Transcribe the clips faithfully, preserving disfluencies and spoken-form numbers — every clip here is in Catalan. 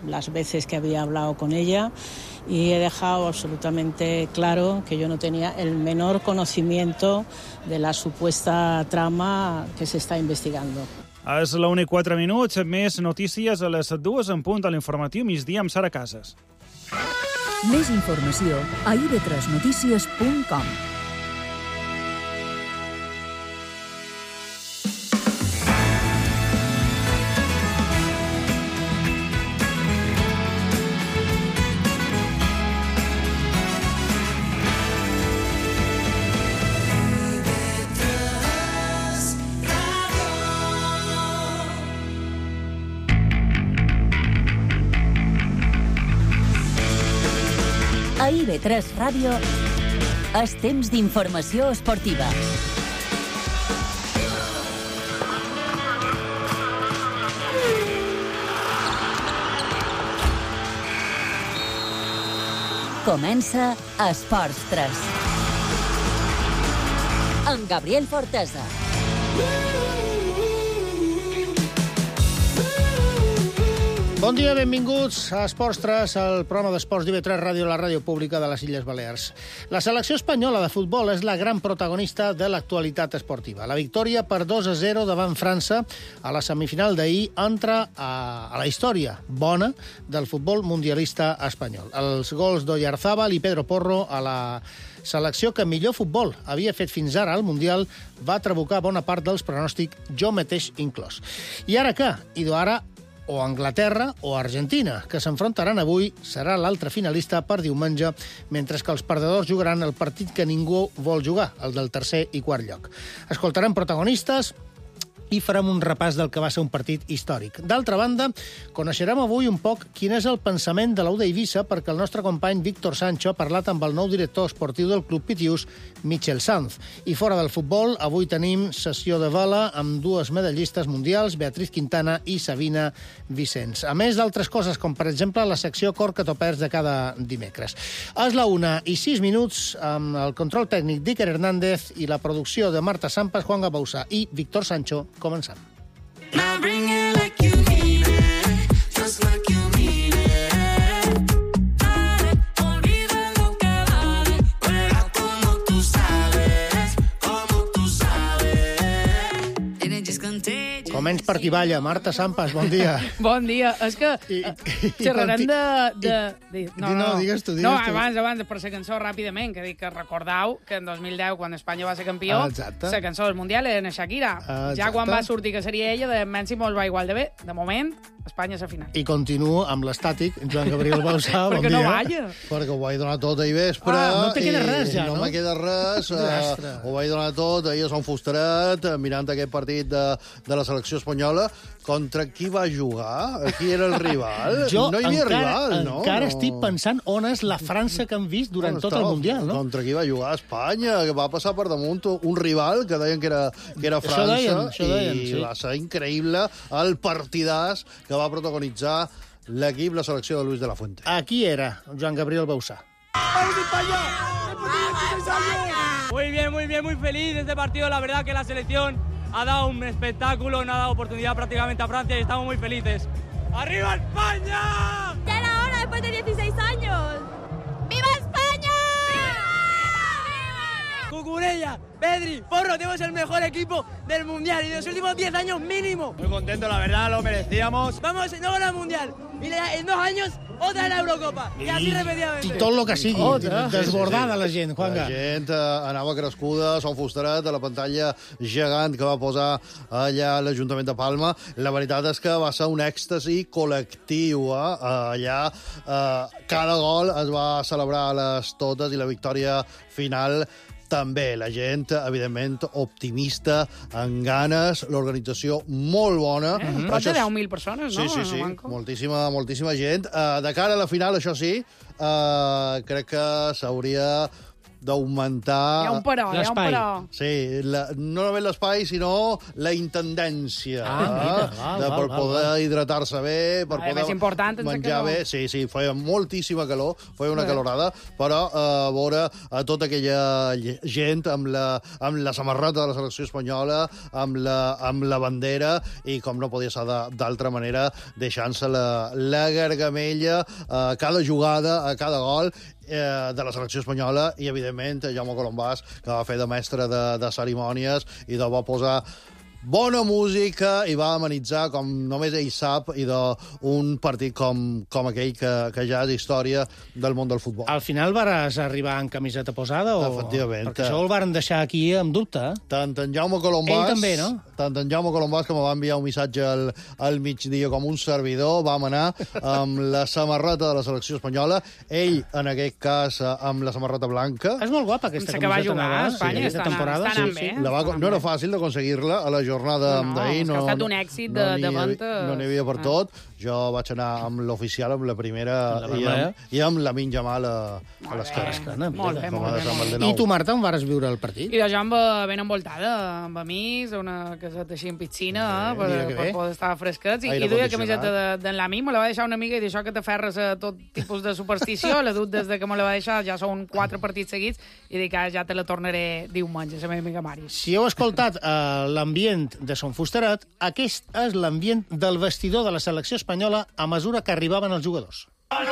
las veces que había hablado con ella y he dejado absolutamente claro que yo no tenía el menor conocimiento de la supuesta trama que se está investigando. És la una i quatre minuts, més notícies a les dues en punt a l'informatiu migdia amb Sara Casas. Més informació a i ve tres notícies punt com. A i ve tres Ràdio és temps d'informació esportiva. Comença Esports tres. Amb Gabriel Fortesa. Bon dia, benvinguts a Esports tres, el programa d'esports d'I ve tres Ràdio, la ràdio pública de les Illes Balears. La selecció espanyola de futbol és la gran protagonista de l'actualitat esportiva. La victòria per dos a zero davant França a la semifinal d'ahir entra a, a la història bona del futbol mundialista espanyol. Els gols d'Oyarzabal i Pedro Porro a la selecció que millor futbol havia fet fins ara al Mundial va trabucar bona part dels pronòstics, jo mateix inclòs. I ara què? I ara o Anglaterra o Argentina, que s'enfrontaran avui, serà l'altre finalista per diumenge, mentre que els perdedors jugaran el partit que ningú vol jugar, el del tercer i quart lloc. Escoltarem protagonistes i farem un repàs del que va ser un partit històric. D'altra banda, coneixerem avui un poc quin és el pensament de l'U d'Eivissa, perquè el nostre company Víctor Sancho ha parlat amb el nou director esportiu del Club Pitiús, Michel Sanz. I fora del futbol, avui tenim sessió de vela amb dues medallistes mundials, Beatriz Quintana i Sabina Vicenç. A més d'altres coses, com per exemple la secció Cor que t'ho perds de cada dimecres. És la una i sis minuts, amb el control tècnic d'Iker Hernández i la producció de Marta Sampas, Juan Gabausa i Víctor Sancho. Comencem. Començ per qui balla. Marta Sampas, bon dia. Bon dia. És que xerrarem de... de, de no, no, digues tu, digues no, tu. abans, abans, per la cançó, ràpidament, que dic que recordeu que en dos mil deu, quan Espanya va ser campió, la cançó del Mundial era Shakira. Exacte. Ja quan va sortir que seria ella, de Mensi molt va igual de bé. De moment, Espanya és a final. I continuo amb l'estàtic, Joan Gabriel Bausà, bon dia. Perquè no balla. Perquè ho vaig donar tot ahir vespre. Ah, no te queda res, ja, no? No me queda res. uh, ho vaig donar tot, ahir a Son Fustaret, mirant aquest partit de, de la selecció espanyola. Contra qui va jugar? Qui era el rival? Jo no hi havia encara, rival, no? Encara estic pensant on és la França que hem vist durant no, tot el Mundial, no? Contra qui va jugar? Espanya, que va passar per damunt un rival que deien que era, que era França. Això deien, això deien, i sí. va ser increïble el partidàs que va protagonitzar l'equip, la selecció de Luis de la Fuente. Aquí era Joan Gabriel Bausà. Muy bien, muy bien, muy feliz de este partido. La verdad que la selección ha dado un espectáculo, no ha dado oportunidad prácticamente a Francia y estamos muy felices. ¡Arriba España! ¡Ya era hora después de dieciséis años! ¡Viva España! ¡Viva! Cucurella, Pedri, Porro, tenemos el mejor equipo del Mundial y de los últimos diez años mínimo. Muy contento, la verdad, lo merecíamos. Vamos, no ganar el Mundial. Y en dos años, otra en la Eurocopa. I, I així repetidament. I tot el que sigui. Oh, desbordada la gent, Juanga. La gent eh, anava crescuda, Son Fustaret, a la pantalla gegant que va posar allà l'Ajuntament de Palma. La veritat és que va ser un èxtasi col·lectiu. Eh? Allà eh, cada gol es va celebrar a les totes i la victòria final també. La gent, evidentment, optimista, amb ganes, l'organització molt bona. Eh? Prop de deu mil persones, no? Sí, sí, sí, moltíssima, moltíssima gent. Uh, de cara a la final, això sí, uh, crec que s'hauria d'augmentar... Hi ha un però, hi ha un però. Sí, la, no només l'espai, sinó la intendència. Ah, mira, val, de, val, per val, poder val. hidratar-se bé, per Vale, poder més important, menjar bé. Sí, sí, feia moltíssima calor, feia una Bé. calorada, però eh, a veure a tota aquella gent amb la, amb la samarreta de la selecció espanyola, amb la, amb la bandera, i com no podia ser d'altra manera, deixant-se la, la gargamella a cada jugada, a cada gol, eh, de la selecció espanyola, i evidentment Jaume Colombàs, que va fer de mestre de, de cerimònies i de va posar bona música i va amenitzar, com només ell sap, i d'un partit com, com aquell que, que ja és història del món del futbol. Al final vas arribar en camiseta posada? O... Efectivament. Perquè això el varen deixar aquí amb dubte. Tant en Jaume Colombàs... Ell també, no? Tant en Jaume Colombàs, que me va enviar un missatge al, al migdia com un servidor, vam anar amb la samarreta de la selecció espanyola, ell, en aquest cas, amb la samarreta blanca. És molt guapa, aquesta Sé que va camiseta jugar nova, a Espanya, sí, està de temporada. anant Sí, bé. sí. La va, no era fàcil d'aconseguir-la a la jornada No, no, d'ahir. és que ha estat un èxit de- de ventes. No n'hi havia per Ah. tot. Jo vaig anar amb l'oficial, amb la primera, Amb la i, vermella. amb, i amb la Min Jamal a, a l'esquerra. Escana, Molt bé, Com molt ha bé, de ser amb molt el bé. de nou. I tu, Marta, on vares viure el partit? I jo amb ben envoltada, amb amics, una caseta així en piscina, eh, per, mira que per bé. poder estar fresquets. I, Aire i duia condicionat. camiseta de- d'en l'ami, me la va deixar una amiga, i d'això que t'aferres a tot tipus de superstició, la dut des de que me la va deixar, ja són quatre partits seguits, i dic que ja te la tornaré diumenge, la meva amiga Mari. Si heu escoltat uh, l'ambient de Son Fusteret, aquest és l'ambient del vestidor de la selecció espanyola a mesura que arribaven els jugadors.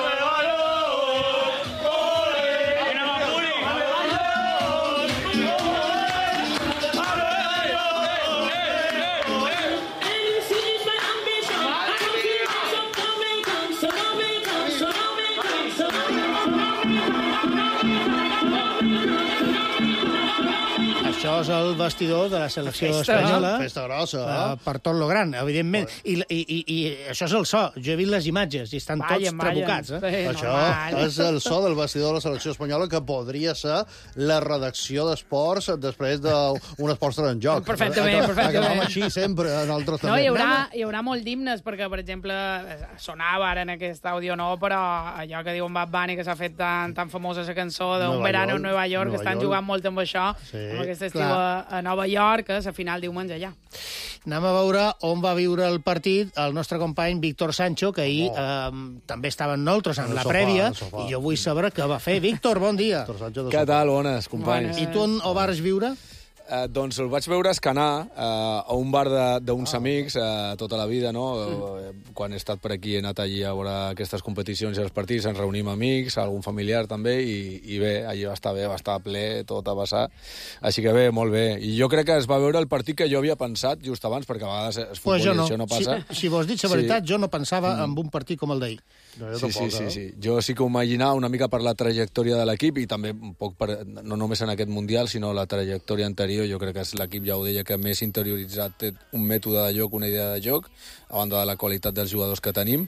Això és el vestidor de la selecció Festa, espanyola. Festa grossa, Uh, eh? per tot lo gran, evidentment. I, i, i, I això és el so. Jo he vist les imatges i estan tots trabucats. Eh? Sí, Això normal. és el so del vestidor de la selecció espanyola, que podria ser la redacció d'esports després d'un esport en joc. Perfectament, Acab- perfectament. Acabem així sempre, nosaltres No, també. hi haurà, hi haurà molt d'himnes, perquè, per exemple, sonava ara en aquest àudio no, però allò que diu en Bad Bunny, que s'ha fet tan, tan famosa la cançó d'un Nova verano York, en Nova York, que Nova estan York. jugant molt amb això, Sí, amb aquest estiu clar. a, a Nova York, que és a final diumenge allà. Anem a veure on va viure el partit el nostre company Víctor Sancho, que ahir Oh. eh, també estava amb nosaltres en En el la sofà, prèvia, en el sofà. i jo vull saber què va fer. Víctor, bon dia. Víctor Sánchez de Què Sopar. tal? Bones, companys. Bones. I tu on ho vas viure? Eh, doncs el vaig veure escanar eh, a un bar de- d'uns ah. amics eh, tota la vida, no? Mm. Eh, quan he estat per aquí he anat allí a veure aquestes competicions i els partits, ens reunim amics, algun familiar també, i, i bé, allí va estar bé, va estar ple, tot a vessar. Així que bé, molt bé. I jo crec que es va veure el partit que jo havia pensat just abans, perquè a vegades es futbol Pues jo i no. això no passa. Si, si vols dir la Sí. veritat, jo no pensava mm. en un partit com el d'ahir. No, jo Sí, tampoc, sí, sí, eh? sí. Jo sí que ho imaginava una mica per la trajectòria de l'equip i també un poc per, no només en aquest Mundial, sinó la trajectòria anterior. Jo crec que és l'equip, ja ho deia, que més interioritzat té un mètode de joc, una idea de joc, a banda de la qualitat dels jugadors que tenim.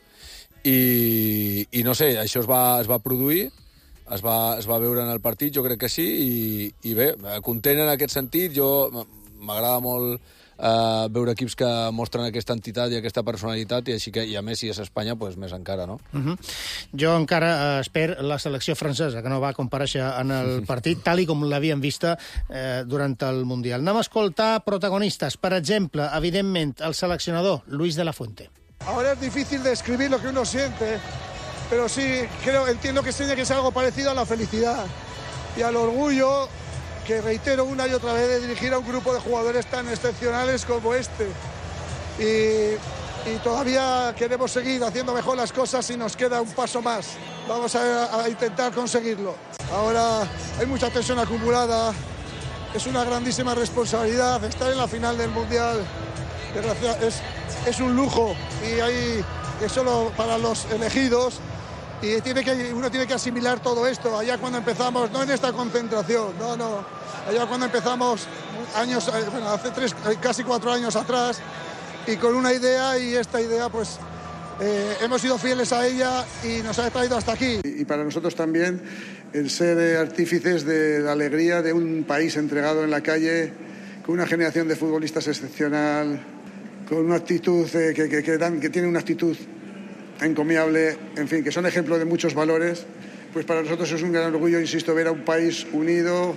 I, i no sé, això es va, es va produir, es va, es va veure en el partit, jo crec que sí, i, i bé, content en aquest sentit. Jo m'agrada molt Uh, veure equips que mostren aquesta entitat i aquesta personalitat, i així que, i a més, si és Espanya, pues, més encara, no? Uh -huh. Jo encara eh, espero la selecció francesa, que no va comparèixer en el partit, tal i com l'havíem vista eh, durant el Mundial. Anem a escoltar protagonistes. Per exemple, evidentment, el seleccionador, Luis de la Fuente. Ahora es difícil describir lo que uno siente, pero sí, creo, entiendo que tiene que ser algo parecido a la felicidad y al orgullo, que reitero una y otra vez, de dirigir a un grupo de jugadores tan excepcionales como este. Y, y todavía queremos seguir haciendo mejor las cosas y nos queda un paso más. Vamos a, a intentar conseguirlo. Ahora hay mucha tensión acumulada, es una grandísima responsabilidad estar en la final del Mundial. Desgracia- es, es un lujo y hay es solo para los elegidos. Y tiene que, uno tiene que asimilar todo esto. Allá cuando empezamos, no en esta concentración, no, no. Allá cuando empezamos, años, eh, bueno, hace tres, eh, casi cuatro años atrás, y con una idea, y esta idea, pues, eh, hemos sido fieles a ella y nos ha traído hasta aquí. Y para nosotros también el ser eh, artífices de la alegría de un país entregado en la calle, con una generación de futbolistas excepcional, con una actitud eh, que, que, que, dan, que tiene una actitud encomiable, en fin, que son ejemplo de muchos valores, pues para nosotros es un gran orgullo, insisto, ver a un país unido,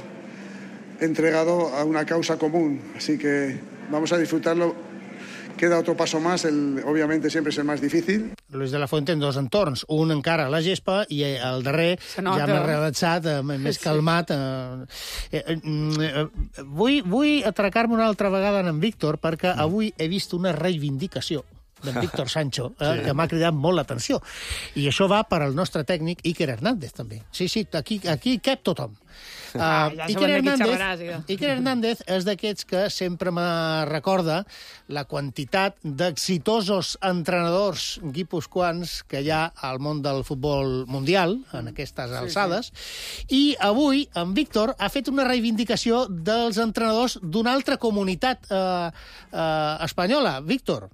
entregado a una causa común. Así que vamos a disfrutarlo. Queda otro paso más, el, obviamente siempre es el más difícil. Luis de la Fuente en dos entorns, un encara a la gespa i el darrer ja més relaxat, més calmat. Eh, eh, eh, vull vull atracar-me una altra vegada en Víctor, perquè avui he vist una reivindicació d'en Víctor Sancho, eh, sí. que m'ha cridat molt l'atenció. I això va per al nostre tècnic Iker Hernández, també. Sí, sí, aquí, aquí cap tothom. Uh, ja Iker, Hernández, Iker Hernández és d'aquests que sempre me recorda la quantitat d'exitosos entrenadors guipuscoans que hi ha al món del futbol mundial, en aquestes alçades, sí, sí. I avui en Víctor ha fet una reivindicació dels entrenadors d'una altra comunitat uh, uh, espanyola. Víctor.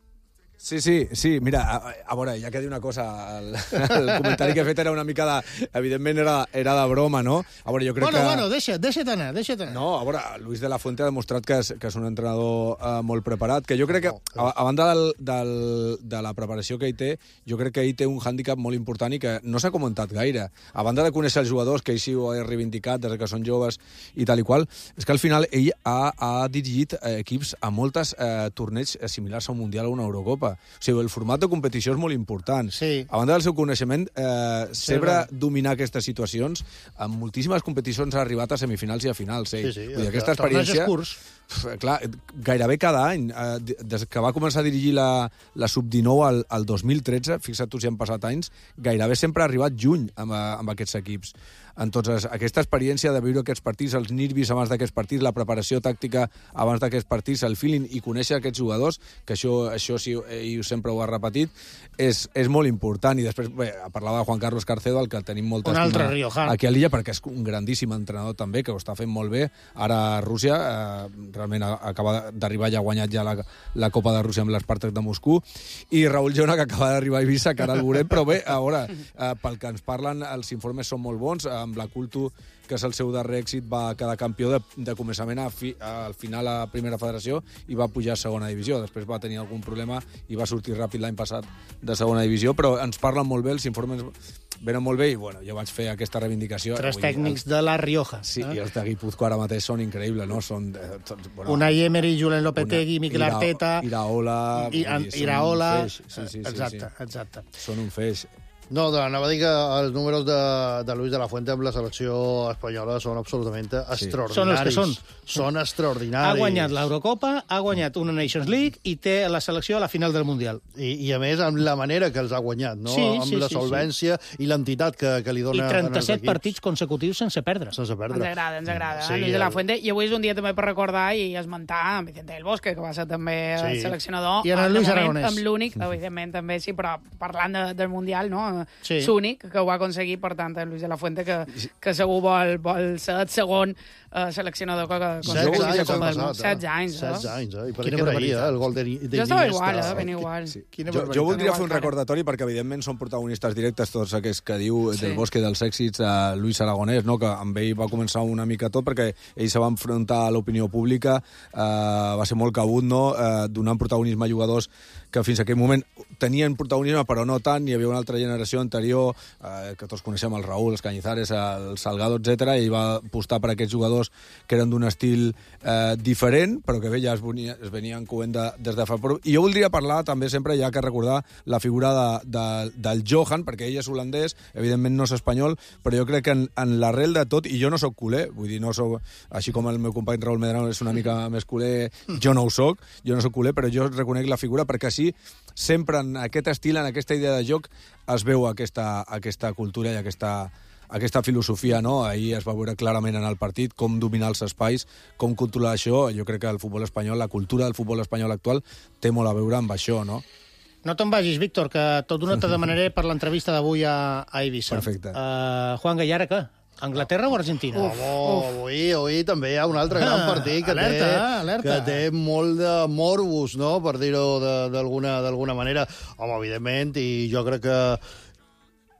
Sí, sí, sí, mira, a, a veure, ja que dir una cosa, el, el comentari que he fet era una mica de... Evidentment era, era de broma, no? A veure, jo crec bueno, que... Bueno, deixa't, deixa't anar, deixa't anar. No, a veure, Luis de la Fuente ha demostrat que és, que és un entrenador uh, molt preparat, que jo crec que, a, a banda del, del, de la preparació que ell té, jo crec que ell té un hàndicap molt important i que no s'ha comentat gaire. A banda de conèixer els jugadors, que ell sí ho ha reivindicat des que són joves i tal i qual, és que al final ell ha, ha dirigit eh, equips a moltes eh, torneigs similars a un Mundial o una Eurocopa. O sigui, el format de competició és molt important. Sí. A banda del seu coneixement, eh, sempre sí, dominar aquestes situacions, en moltíssimes competicions ha arribat a semifinals i a finals. Eh? Sí, sí. Vull dir, aquesta experiència... Pf, clar, gairebé cada any, eh, des que va començar a dirigir la, la sub dinou al, al dos mil tretze, fixa't tu si han passat anys, gairebé sempre ha arribat juny amb, amb aquests equips. Entonces, aquesta experiència de viure aquests partits, els nervis abans d'aquests partits, la preparació tàctica abans d'aquests partits, el feeling i conèixer aquests jugadors, que això, això sí, ell sempre ho ha repetit, és, és molt important. I després, bé, parlava de Juan Carlos Carcedo, el que tenim molta estima aquí a l'illa, perquè és un grandíssim entrenador també, que ho està fent molt bé. Ara a Rússia, eh, realment acaba d'arribar, ja ha guanyat ja la, la Copa de Rússia amb l'Spartak de Moscou, i Raúl Llona, que acaba d'arribar a Eivissa, que ara el veurem, però bé, a veure, eh, pel que ens parlen, els informes són molt bons. Amb la Culto, que és el seu darrer èxit, va quedar campió de, de començament a fi, al final a primera federació i va pujar a segona divisió. Després va tenir algun problema i va sortir ràpid l'any passat de segona divisió, però ens parlen molt bé, els informes venen molt bé i bueno, jo vaig fer aquesta reivindicació. Tres Avui, tècnics els... de la Rioja. Sí, eh? I els de Guipúzcoa ara mateix són increïbles, no? Són, eh, tots, bueno, Unai Emery, Julen Lopetegui, una... Miquel Arteta... Iraola... I, Iraola... Sí, sí, sí, exacte, sí. exacte. Són un feix. No, anava a dir que els números de, de Luis de la Fuente amb la selecció espanyola són absolutament sí. extraordinaris. Són els que són. Són extraordinaris. Ha guanyat l'Eurocopa, ha guanyat una Nations League i té la selecció a la final del Mundial. I, i a més, amb la manera que els ha guanyat, no? Sí, amb sí, la sí, solvència sí. i l'entitat que, que li dona... I trenta-set partits consecutius sense perdre. Sense perdre. Ens agrada, ens agrada. Sí, Luis de la Fuente. I avui és un dia també per recordar i esmentar en Vicente del Bosque, que va ser també sí. seleccionador. I en el Luis Aragonès. Amb l'únic, evidentment, també sí, però parlant de, del Mundial, no? Sí. L'únic que ho va aconseguir, per tant, en Luis de la Fuente, que, que segur vol, vol ser el segon uh, seleccionador que aconsegueix la Copa del Món. setze anys, eh? setze anys, eh? I per què veia el gol de, de Jo estava igual, eh? Ben igual. Sí. Jo, jo voldria fer un recordatori, perquè evidentment són protagonistes directes tots aquests que diu sí. del Bosque dels èxits a Luis Aragonès, no? Que amb ell va començar una mica tot, perquè ell se va enfrontar a l'opinió pública, eh, va ser molt cabut, no? Eh, donant protagonisme a jugadors que fins a aquell moment tenien protagonisme, però no tant. Hi havia una altra generació anterior, eh, que tots coneixem, el Raúl, els Cañizares, el Salgado, etcètera, i va apostar per aquests jugadors que eren d'un estil eh, diferent, però que bé, ja es, venia, es venien coent de, des de fa prou. I jo voldria parlar també sempre, ja que recordar la figura de, de, del Johan, perquè ell és holandès, evidentment no és espanyol, però jo crec que en, en l'arrel de tot, i jo no sóc culer, vull dir, no soc, així com el meu company Raúl Medrano és una mica més culer, jo no ho soc, jo no soc culer, però jo reconec la figura perquè sí, sempre en aquest estil, en aquesta idea de joc, es veu aquesta, aquesta cultura i aquesta, aquesta filosofia, no? Ahir es va veure clarament en el partit com dominar els espais, com controlar això. Jo crec que el futbol espanyol, la cultura del futbol espanyol actual, té molt a veure amb això, no? No te'n vagis, Víctor, que tot d'una te demanaré per l'entrevista d'avui a, a Eivissa. Perfecte. Uh, Juan Gallara, què? Anglaterra o Argentina? Uf, uf. Avui, avui també hi ha un altre gran partit que, alerta, té, alerta. que té molt de morbus, no?, per dir-ho d'alguna d'alguna manera. Home, evidentment, i jo crec que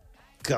que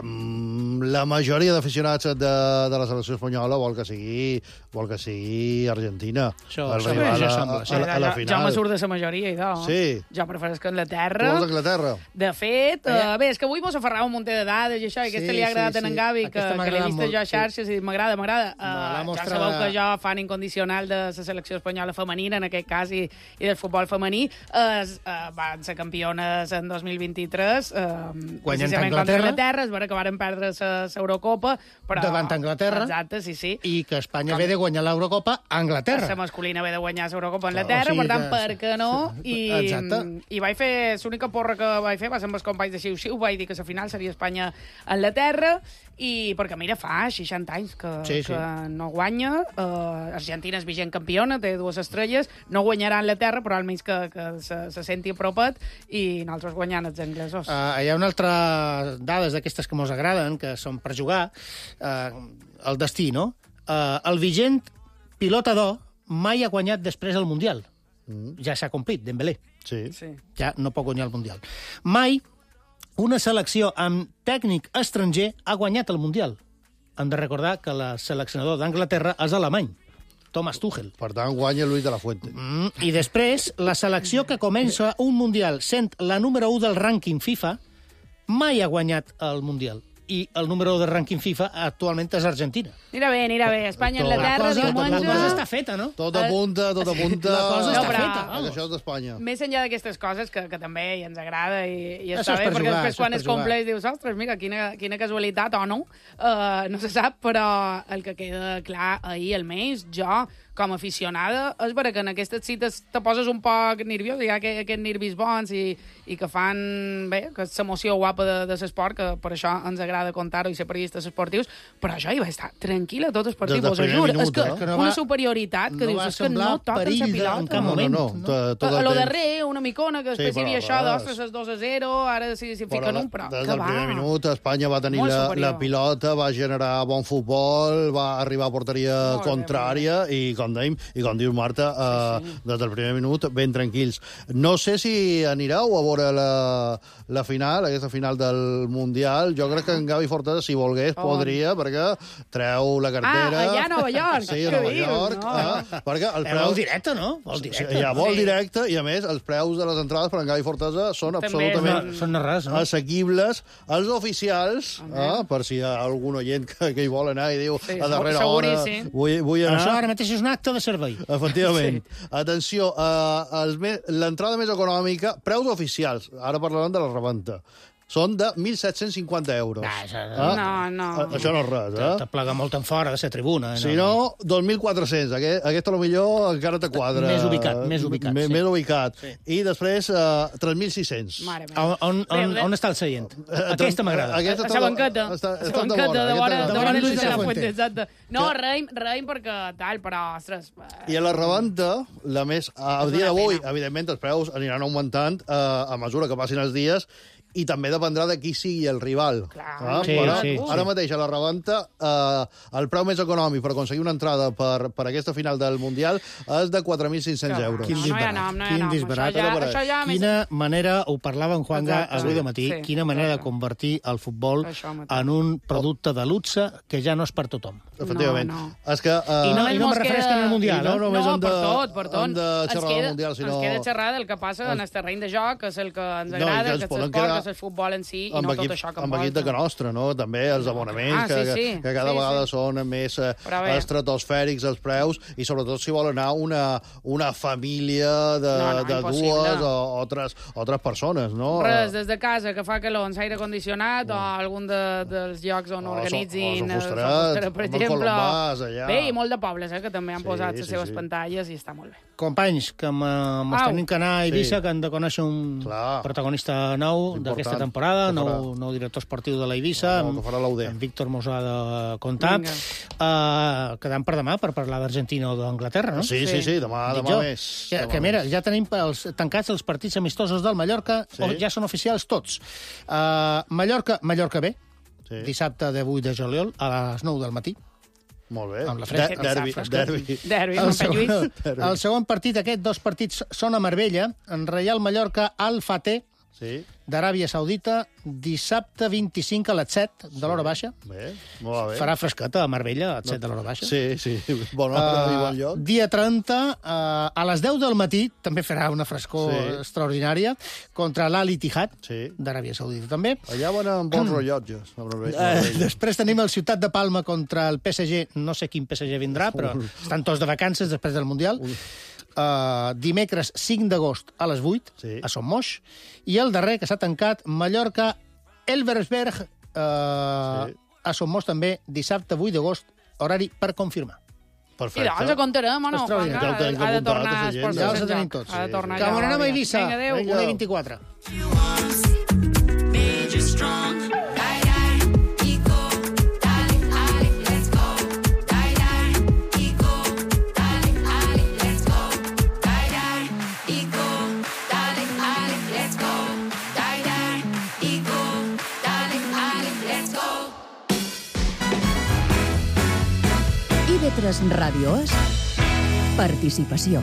la majoria d'aficionats de, de la selecció espanyola vol que sigui, vol que sigui Argentina. Això, el això rival ja a, sembla. a, a, a la final. Jo me surt de la majoria, i no. Sí. Jo prefereix que Anglaterra. Tu vols Anglaterra? De fet, eh, bé, és que avui mos aferrava un munt de dades i això, i aquesta Sí, li ha agradat sí, en sí. en Gavi, que, Aquesta m'ha que l'he agradat vist molt, jo a xarxes i m'agrada, m'agrada. Me l'ha Uh, mostrat- Ja sabeu que jo, fan incondicional de la selecció espanyola femenina, en aquest cas, i, i del futbol femení, es, uh, van ser campiones en dos mil vint-i-tres, uh, precisament contra Anglaterra, és vera que varen perdre l'Eurocopa, però... Davant Anglaterra. Exacte, sí, sí. I que Espanya ve de guanyar l'Eurocopa a Anglaterra. La masculina ve de guanyar l'Eurocopa a Anglaterra, O sigui per tant, que- per què no? I, Exacte. I vaig fer, l'única porra que vaig fer va ser amb els companys de Xiu-Xiu, vaig dir que la final seria Espanya-Anglaterra, i perquè, mira, fa seixanta anys que, Sí, sí. que no guanya, uh, Argentina és vigent campiona, té dues estrelles, no guanyarà Anglaterra, però almenys que, que se, se senti a propet, i nosaltres guanyant els anglesos. Uh, hi ha una altra dades d'aquestes que mos agraden, que són per jugar, uh, el destí, no? Uh, el vigent pilota d'or mai ha guanyat després el Mundial. Mm. Ja s'ha complit, Dembélé. Sí. Sí. Ja no pot guanyar el Mundial. Mai una selecció amb tècnic estranger ha guanyat el Mundial. Hem de recordar que el seleccionador d'Anglaterra és alemany, Thomas Tuchel. Per tant, guanya Luis de la Fuente. Mm, I després, la selecció que comença un Mundial sent la número u del rànquing FIFA mai ha guanyat el Mundial. I el número u del rànquing FIFA actualment és Argentina. Anirà bé, anirà bé. Espanya-Anglaterra, La cosa- diumenge... la cosa està feta, no? Tot apunta, tot apunta... La cosa està No, però- feta, Que vamos. això és d'Espanya. Més enllà d'aquestes coses, que, que també i ens agrada i, i Això està és bé, per perquè jugar, després això és quan per es jugar. compleix dius, ostres, mira, quina, quina casualitat o no, uh, no se sap, però el que queda clar ahir, almenys, jo, com a aficionada, és vera que en aquestes cites te poses un poc nerviós, hi ha aquests aquest nervis bons i, i que fan, bé, que és l'emoció guapa de, de l'esport, que per això ens agrada contar-ho i ser periodistes esportius, però jo hi vaig estar tranquil·la tots els partits, Des del vos ho primer juro, minut, és que, eh? Que no una va- superioritat que no dius, va és que semblar no toquen perill la de- pilota. en cap No, moment. no, no. Tot, tot A, a el lo temps. darrer, una micona, que després Sí, hi havia però això, a d'ostres, és dos a zero, ara si, si Però fiquen la- un, però des que del va. primer minut Espanya va tenir Molt la, superior. la pilota, va generar bon futbol, va arribar a porteria Molt bé, contrària i, com dèiem, i com diu Marta, sí, sí. Eh, des del primer minut ben tranquils. No sé si anireu a veure la, la final, aquesta final del Mundial. Jo crec que en Gavi Fortesa, si volgués, On? podria, perquè treu la cartera... Ah, allà a Nova York. Sí, a Què Nova dius? York. No, eh? Perquè el Eh, preu... vol directe, no? Vol directe. Sí, hi ha vol Sí. directe i, a més, els preus de les entrades per en Gavi Fortesa són També absolutament No, són res, no? assequibles. Els oficials, eh, per si hi ha algun oient que, que hi vol anar i diu Sí, a darrera segur- hora seguríssim. vull, vull anar... Això ara mateix és un acte de servei. Efectivament. Sí. Atenció, uh, els me... l'entrada més econòmica, preus oficials, ara parlarem de la reventa, són de mil set-cents cinquanta euros. Ah, això- No, no. A- Això no és res, eh? Te plega molt en fora de la tribuna. Eh? Si no, dos mil quatre-cents. Aquest, aquest a lo millor encara te quadra. Més ubicat, més ubicat, M sí. Més ubicat. Sí. I després, uh, tres mil sis-cents. Mare meva. On, on, on, Bé, bé. on està el seient? Aquesta m'agrada. Aquesta A està la banqueta. Està, A està la banqueta, de vora, aquesta de està vora bona. Lluís de la Fuente. Fuente, exacte. No, reim, reim perquè tal, però, ostres... eh, I a la reventa, la més, a És dia una d'avui, pena. evidentment, els preus aniran augmentant eh, a mesura que passin els dies, i també dependrà de qui sigui el rival. Clar. Ah, Sí, però sí, ara sí. mateix, a la reventa, eh, el preu més econòmic per aconseguir una entrada per, per aquesta final del Mundial és de quatre mil cinc-cents que- euros. Quin no, no hi ha disbarat, nom, no hi ha quin nom. disbarat. Això ja, Ara això ja més... Quina manera, ho parlava en Juanga Exacte. avui de matí, Sí, quina manera de exacte. convertir el futbol Això mateix. en un producte de luxe que ja no és per tothom. Efectivament. No, no. És que... Eh, I no, Només i no mos me refereix queda- que en el Mundial, I no, eh? només no, hem de- per tot, per tot. hem de Ens xerrar queda, del Mundial, sinó... Ens queda xerrar del que passa en el terreny de joc, que és el que ens No, i que agrada, ens que és poden l'esport, quedar que és el futbol en si, i amb no equip, tot això que amb em equip de posa. que nostre, no? També els abonaments, Ah, sí, que, sí. que cada Sí, vegada sí. són més eh, Però bé. estratosfèrics els preus, i sobretot si vol anar una, una família de, No, no, de impossible. dues o altres, altres persones, no? Res, des de casa, que fa calor, amb aire condicionat, o algun de, dels llocs on O so- organitzin... o eh, Sofostrat, Sofostrat, per amb el exemple. Colombàs, allà. Bé, i molt de pobles, eh, que també han Sí, posat les sí, seves sí. pantalles, i està molt bé. Companys, que mos Au. tenim que anar a Eivissa, Sí. que han de conèixer un Clar. protagonista nou Important. d'aquesta temporada, Que nou, farà. nou director esportiu de l'Eivissa, No, que farà l'U D. en Víctor mos ho ha de contar. Vinga. Uh, quedant per demà per parlar d'Argentina o d'Anglaterra, no? Sí, sí, sí, demà, Dic demà jo. més. Ja, Demà que mira, més. ja tenim els, tancats els partits amistosos del Mallorca, Sí. o ja són oficials tots. Uh, Mallorca, Mallorca B, Sí. dissabte de vuit de juliol, a les nou del matí. Molt bé. Amb la fresca. De- Derbi, Fresca. derbi. Derbi, El amb segon, Lluís. el segon partit, aquest, dos partits són a Marbella, en Reial Mallorca, al Fateh, Sí. d'Aràbia Saudita, dissabte vint-i-cinc a les set de l'hora baixa. Bé, molt bé. Farà fresqueta a Marbella a les set de l'hora baixa. Sí, sí, bona hora i bon lloc. Dia trenta, uh, a les deu del matí, també farà una frescor Sí. extraordinària, contra l'Al Ittihad, Sí. d'Aràbia Saudita també. Allà van amb bons rellotges. Uh, després tenim el Ciutat de Palma contra el P S G. No sé quin P S G vindrà, però estan tots de vacances després del Mundial. Uh, dimecres cinc d'agost a les vuit, Sí. a Son Moix. I el darrer, que s'ha tancat, Mallorca, Elversberg, uh, Sí. a Son Moix també, dissabte vuit d'agost, horari per confirmar. Perfecte. I doncs ho contarem, o no? Extraordinari. Juanca? Ja ho tenim Ha de apuntat, tornar aquesta a gent, Esports Ja els Central. tenim tots. Ha de tornar Que ja. m'anem a Eivissa. Vinga, adéu. Vinga. una i vint-i-quatre. I V tres Radio es participación.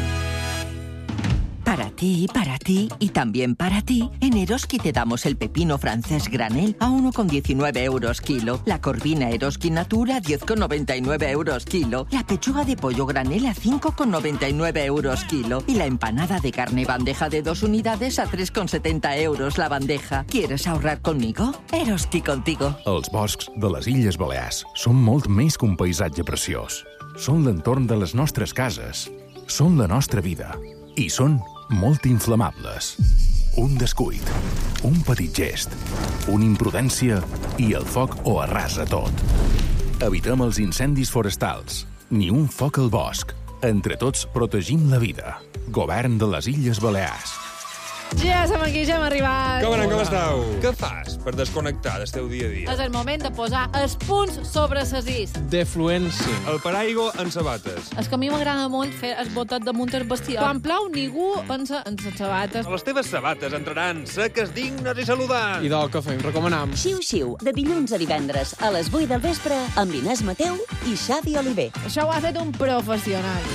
Para ti, para ti y también para ti, en Eroski te damos el pepino francés granel a uno con diecinueve euros kilo, la corvina Eroski Natura a diez con noventa y nueve euros kilo, la pechuga de pollo granel a cinco con noventa y nueve euros kilo y la empanada de carne bandeja de dos unidades a tres con setenta euros la bandeja. ¿Quieres ahorrar conmigo? Eroski contigo. Els boscs de les Illes Balears són molt més que un paisatge preciós. Són l'entorn de les nostres cases, són la nostra vida i són molt inflamables. Un descuit, un petit gest, una imprudència i el foc ho arrasa tot. Evitem els incendis forestals, ni un foc al bosc. Entre tots protegim la vida. Govern de les Illes Balears. Ja som aquí, ja hem arribat. Com anem, com esteu? Què fas per desconnectar del teu dia a dia? És el moment de posar els punts sobre les is. Defluència. El paraigua en sabates. És que a mi m'agrada molt fer el botet damunt el bestiar. Quan plou, ningú pensa en les sabates. Les teves sabates entraran seques, dignes i saludants. I del que fem, recomanam. Xiu Xiu, de dilluns a divendres a les vuit del vespre amb Inés Mateu i Xavi Oliver. Això ho ha fet un professional.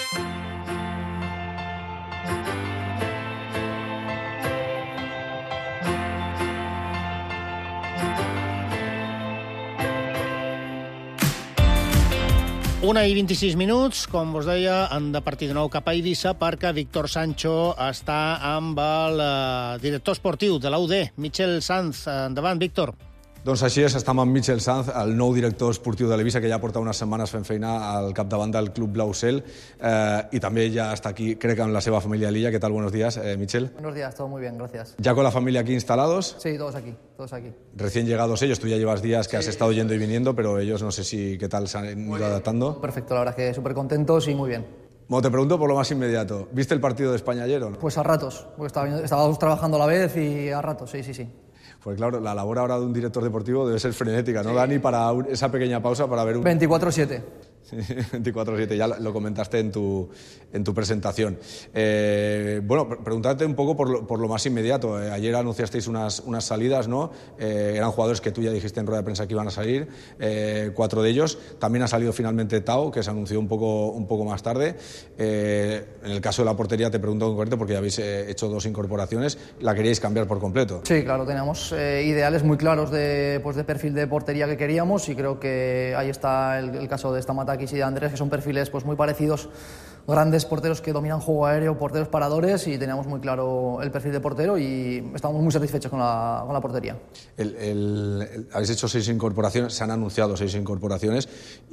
Una i vint-i-sis minuts, com vos deia, han de partir de nou cap a Eivissa perquè Víctor Sancho està amb el uh, director esportiu de l'U D, Michel Sanz. Endavant, Víctor. Doncs així és, estem amb Michel Sanz, el nou director esportiu de l'Eivissa, que ja porta unes setmanes fent feina al capdavant del Club Blau-Cel, eh, y també ja està aquí, crec que amb la seva família a l'illa. ¿Qué tal? Buenos días, eh, Michel. Buenos días, todo muy bien, gracias. ¿Ya con la familia aquí instalados? Sí, todos aquí, todos aquí. Recién llegados ellos, tú ya llevas días que Sí. has estado yendo y viniendo, pero ellos no sé si qué tal se han ido adaptando. Perfecto, la verdad es que súper contentos y muy bien. Bueno, te pregunto por lo más inmediato. ¿Viste el partido de España ayer o no? Pues a ratos, porque estaba viendo- estábamos trabajando a la vez y a ratos, sí, sí, sí. Pues claro, la labor ahora de un director deportivo debe ser frenética, no da ni para un- esa pequeña pausa para ver un... veinticuatro siete. veinticuatro siete, ya lo comentaste en tu, en tu presentación. Eh, bueno, pre- preguntarte un poco por lo, por lo más inmediato. Eh, ayer anunciasteis unas, unas salidas, ¿no? Eh, eran jugadores que tú ya dijiste en rueda de prensa que iban a salir, eh, cuatro de ellos. También ha salido finalmente Tao, que se anunció un poco, un poco más tarde. Eh, en el caso de la portería te pregunto en concreto porque ya habéis eh, hecho dos incorporaciones. ¿La queríais cambiar por completo? Sí, claro, teníamos eh, ideales muy claros de, pues, de perfil de portería que queríamos y creo que ahí está el, el caso de Stamatakis y de Andrés, que son perfiles pues, muy parecidos, grandes porteros que dominan juego aéreo, porteros paradores, y teníamos muy claro el perfil de portero y estábamos muy satisfechos con la, con la portería. El, el, el- habéis hecho seis incorporaciones, se han anunciado seis incorporaciones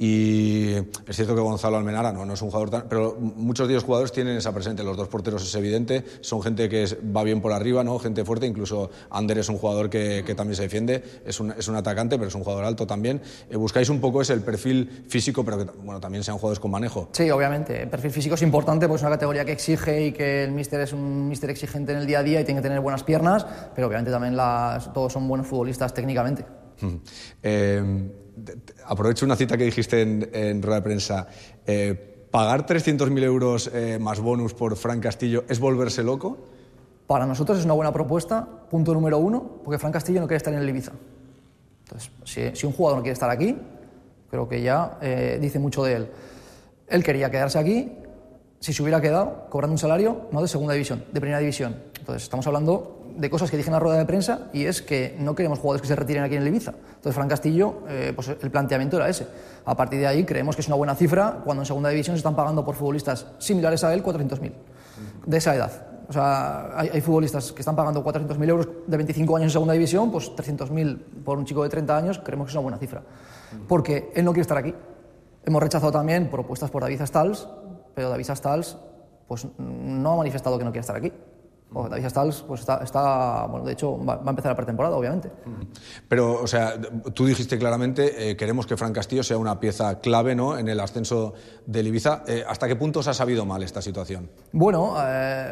y es cierto que Gonzalo Almenara no, no es un jugador tan... Pero muchos de los jugadores tienen esa presente, los dos porteros es evidente, son gente que es- va bien por arriba, ¿no? Gente fuerte, incluso Ander es un jugador que, que también se defiende, es un, es un atacante, pero es un jugador alto también. Eh, buscáis un poco ese el perfil físico, pero que bueno, también sean jugadores con manejo. Sí, obviamente. El perfil físico es importante porque es una categoría que exige y que el míster es un míster exigente en el día a día y tiene que tener buenas piernas, pero obviamente también las, todos son buenos futbolistas técnicamente. Eh, te- te- aprovecho una cita que dijiste en, en rueda de prensa. Eh, ¿Pagar trescientos mil euros eh, más bonus por Fran Castillo es volverse loco? Para nosotros es una buena propuesta, punto número uno, porque Fran Castillo no quiere estar en el Ibiza. Entonces, si, si un jugador no quiere estar aquí, creo que ya eh, dice mucho de él. Él quería quedarse aquí, si se hubiera quedado cobrando un salario no de segunda división, de primera división. Entonces estamos hablando de cosas que dije en la rueda de prensa, y es que no queremos jugadores que se retiren aquí en el Ibiza. Entonces Fran Castillo, eh, pues el planteamiento era ese. A partir de ahí creemos que es una buena cifra cuando en segunda división se están pagando por futbolistas similares a él cuatrocientos mil de esa edad. O sea, hay, hay futbolistas que están pagando cuatrocientos mil euros de veinticinco años en segunda división, pues trescientos mil por un chico de treinta años, creemos que es una buena cifra. Porque él no quiere estar aquí. Hemos rechazado también propuestas por David Astals, pero David Astals pues, no ha manifestado que no quiere estar aquí. O David Astals pues está, está, bueno, de hecho va, va a empezar la pretemporada, obviamente. Pero, o sea, tú dijiste claramente, eh, queremos que Fran Castillo sea una pieza clave, ¿no?, en el ascenso del Ibiza. Eh, ¿Hasta qué punto os ha sabido mal esta situación? Bueno, eh,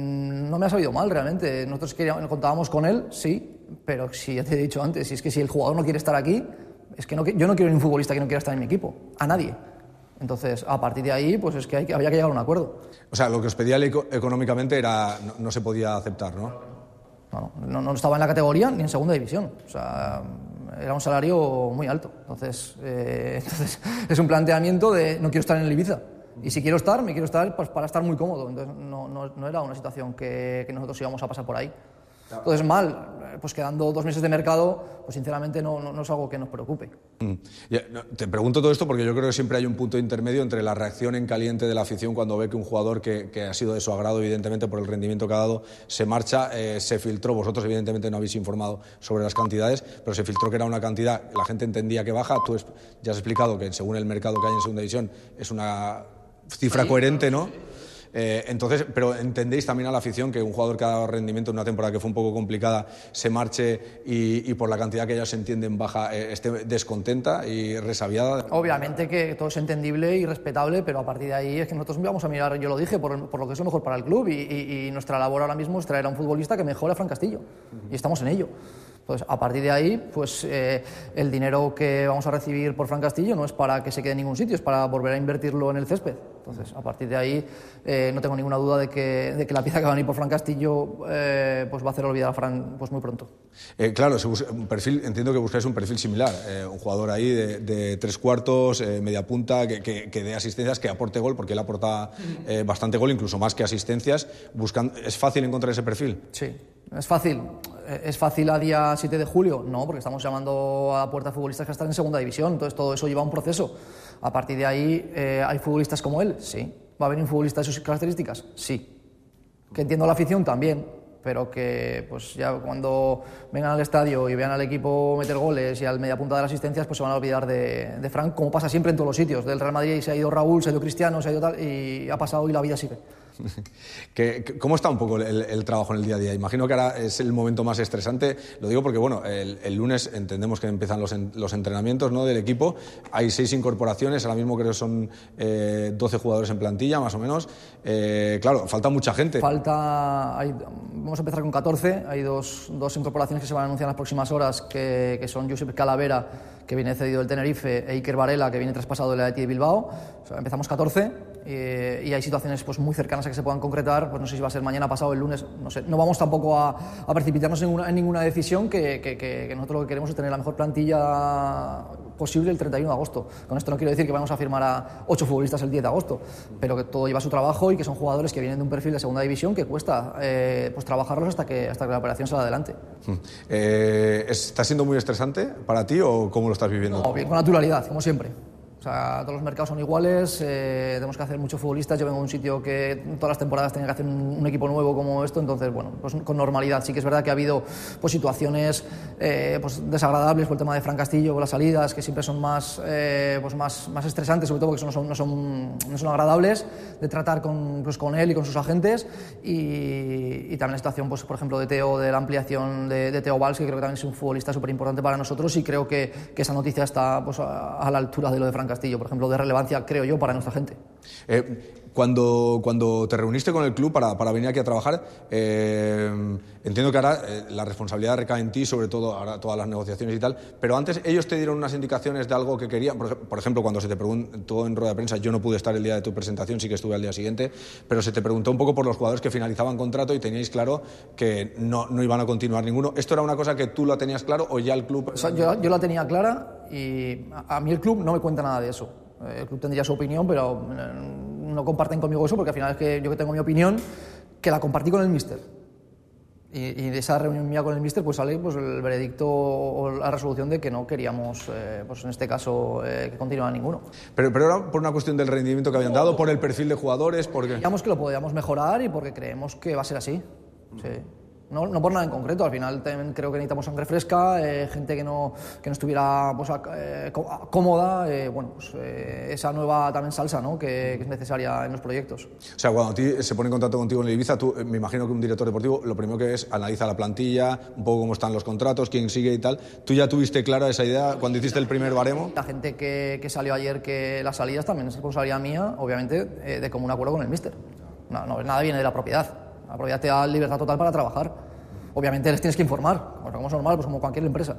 no me ha sabido mal realmente. Nosotros queríamos, contábamos con él, sí, pero si ya te he dicho antes, si es que si el jugador no quiere estar aquí, es que no, yo no quiero ni un futbolista que no quiera estar en mi equipo, a nadie. Entonces, a partir de ahí, pues es que hay, había que llegar a un acuerdo. O sea, lo que os pedía económicamente era, no, no se podía aceptar, ¿no? No, no, no estaba en la categoría ni en segunda división. O sea, era un salario muy alto. Entonces, eh, entonces es un planteamiento de no quiero estar en el Ibiza. Y si quiero estar, me quiero estar pues, para estar muy cómodo. Entonces, no, no, no era una situación que, que nosotros íbamos a pasar por ahí. Entonces, mal, pues quedando dos meses de mercado, pues sinceramente no, no, no es algo que nos preocupe. Mm. Ya, no, te pregunto todo esto porque yo creo que siempre hay un punto intermedio entre la reacción en caliente de la afición cuando ve que un jugador que, que ha sido de su agrado, evidentemente, por el rendimiento que ha dado, se marcha. Eh, se filtró, vosotros evidentemente no habéis informado sobre las cantidades, pero se filtró que era una cantidad, la gente entendía que baja. Tú ya has explicado que según el mercado que hay en segunda división es una cifra sí, coherente, ¿no? Eh, entonces, pero entendéis también a la afición que un jugador que ha dado rendimiento en una temporada que fue un poco complicada se marche y, y por la cantidad que ellos entienden baja, eh, esté descontenta y resabiada. Obviamente que todo es entendible y respetable, pero a partir de ahí es que nosotros vamos a mirar, yo lo dije, por, por lo que es lo mejor para el club, y, y, y nuestra labor ahora mismo es traer a un futbolista que mejore a Fran Castillo, uh-huh. y estamos en ello. Pues a partir de ahí, pues eh, el dinero que vamos a recibir por Fran Castillo no es para que se quede en ningún sitio, es para volver a invertirlo en el césped. Entonces, a partir de ahí, eh, no tengo ninguna duda de que, de que la pieza que va a venir por Fran Castillo eh, pues va a hacer olvidar a Fran pues muy pronto. Eh, claro, se busca un perfil, entiendo que buscáis un perfil similar, eh, un jugador ahí de, de tres cuartos, eh, media punta, que, que, que dé asistencias, que aporte gol, porque él aporta eh, bastante gol, incluso más que asistencias. Buscan, ¿es fácil encontrar ese perfil? Sí, es fácil. ¿Es fácil a día siete de julio? No, porque estamos llamando a la puerta a futbolistas que están en segunda división, entonces todo eso lleva un proceso. A partir de ahí, eh, ¿hay futbolistas como él? Sí. ¿Va a venir un futbolista de sus características? Sí. ¿Que entiendo la afición? También. Pero que pues ya cuando vengan al estadio y vean al equipo meter goles y al mediapunta de las asistencias, pues se van a olvidar de, de Fran, como pasa siempre en todos los sitios. Del Real Madrid se ha ido Raúl, se ha ido Cristiano, se ha ido tal, y ha pasado y la vida sigue. ¿Qué, ¿Cómo está un poco el, el trabajo en el día a día? Imagino que ahora es el momento más estresante. Lo digo porque, bueno, el, el lunes entendemos que empiezan los, en, los entrenamientos, ¿no?, del equipo. Hay seis incorporaciones, ahora mismo creo que son eh, doce jugadores en plantilla, más o menos. Eh, claro, falta mucha gente. Falta... Hay, vamos a empezar con catorce. Hay dos, dos incorporaciones que se van a anunciar en las próximas horas, que, que son Josep Calavera, que viene cedido del Tenerife, e Iker Varela, que viene traspasado del Athletic de Bilbao. O sea, empezamos catorce eh, y hay situaciones pues, muy cercanas a que se puedan concretar. Pues no sé si va a ser mañana, pasado, el lunes, no sé. No vamos tampoco a, a precipitarnos en, una, en ninguna decisión, que, que, que, que nosotros lo que queremos es tener la mejor plantilla posible el treinta y uno de agosto. Con esto no quiero decir que vamos a firmar a ocho futbolistas el diez de agosto, pero que todo lleva su trabajo y que son jugadores que vienen de un perfil de segunda división que cuesta eh, pues trabajarlos hasta que, hasta que la operación salga adelante. Eh, ¿Está siendo muy estresante para ti o cómo lo estás viviendo? No, bien, con naturalidad, como siempre. O sea, todos los mercados son iguales, eh, tenemos que hacer muchos futbolistas. Yo vengo de un sitio que todas las temporadas tenía que hacer un, un equipo nuevo como esto, entonces, bueno, pues con normalidad. Sí que es verdad que ha habido pues, situaciones eh, pues, desagradables por el tema de Fran Castillo, por las salidas, que siempre son más, eh, pues más, más estresantes, sobre todo porque no son, no son, no son agradables de tratar con, pues, con él y con sus agentes. Y, y también la situación, pues, por ejemplo, de Teo, de la ampliación de, de Teo Valls, que creo que también es un futbolista súper importante para nosotros, y creo que, que esa noticia está pues, a, a la altura de lo de Fran Castillo. Castillo, por ejemplo, de relevancia, creo yo, para nuestra gente. Eh, cuando, cuando te reuniste con el club para, para venir aquí a trabajar, eh, entiendo que ahora eh, la responsabilidad recae en ti, sobre todo ahora todas las negociaciones y tal, pero antes ellos te dieron unas indicaciones de algo que querían. Por, por ejemplo, cuando se te preguntó en rueda de prensa, yo no pude estar el día de tu presentación, sí que estuve al día siguiente, pero se te preguntó un poco por los jugadores que finalizaban contrato y teníais claro que no, no iban a continuar ninguno. ¿Esto era una cosa que tú la tenías claro o ya el club...? O sea, yo, yo la tenía clara y a, a mí el club no me cuenta nada de eso. El club tendría su opinión, pero no comparten conmigo eso, porque al final es que yo que tengo mi opinión, que la compartí con el míster. Y, y de esa reunión mía con el míster pues sale pues, el veredicto o la resolución de que no queríamos, eh, pues en este caso, eh, que continuara ninguno. Pero, pero era por una cuestión del rendimiento que habían dado, por el perfil de jugadores, porque... Creíamos que lo podíamos mejorar y porque creemos que va a ser así. Sí. No, no por nada en concreto, al final también creo que necesitamos sangre fresca, eh, gente que no, que no estuviera pues, eh, cómoda, eh, bueno, pues, eh, esa nueva también salsa, ¿no? que, que es necesaria en los proyectos. O sea, cuando a ti se pone en contacto contigo en el Ibiza, tú, me imagino que un director deportivo lo primero que es analiza la plantilla, un poco cómo están los contratos, quién sigue y tal. ¿Tú ya tuviste clara esa idea cuando hiciste el primer baremo? La gente que, que salió ayer, que las salidas también es responsabilidad mía, obviamente, eh, de común acuerdo con el míster. No, no, nada viene de la propiedad. La propiedad te da libertad total para trabajar. Obviamente les tienes que informar, como es normal, pues como cualquier empresa.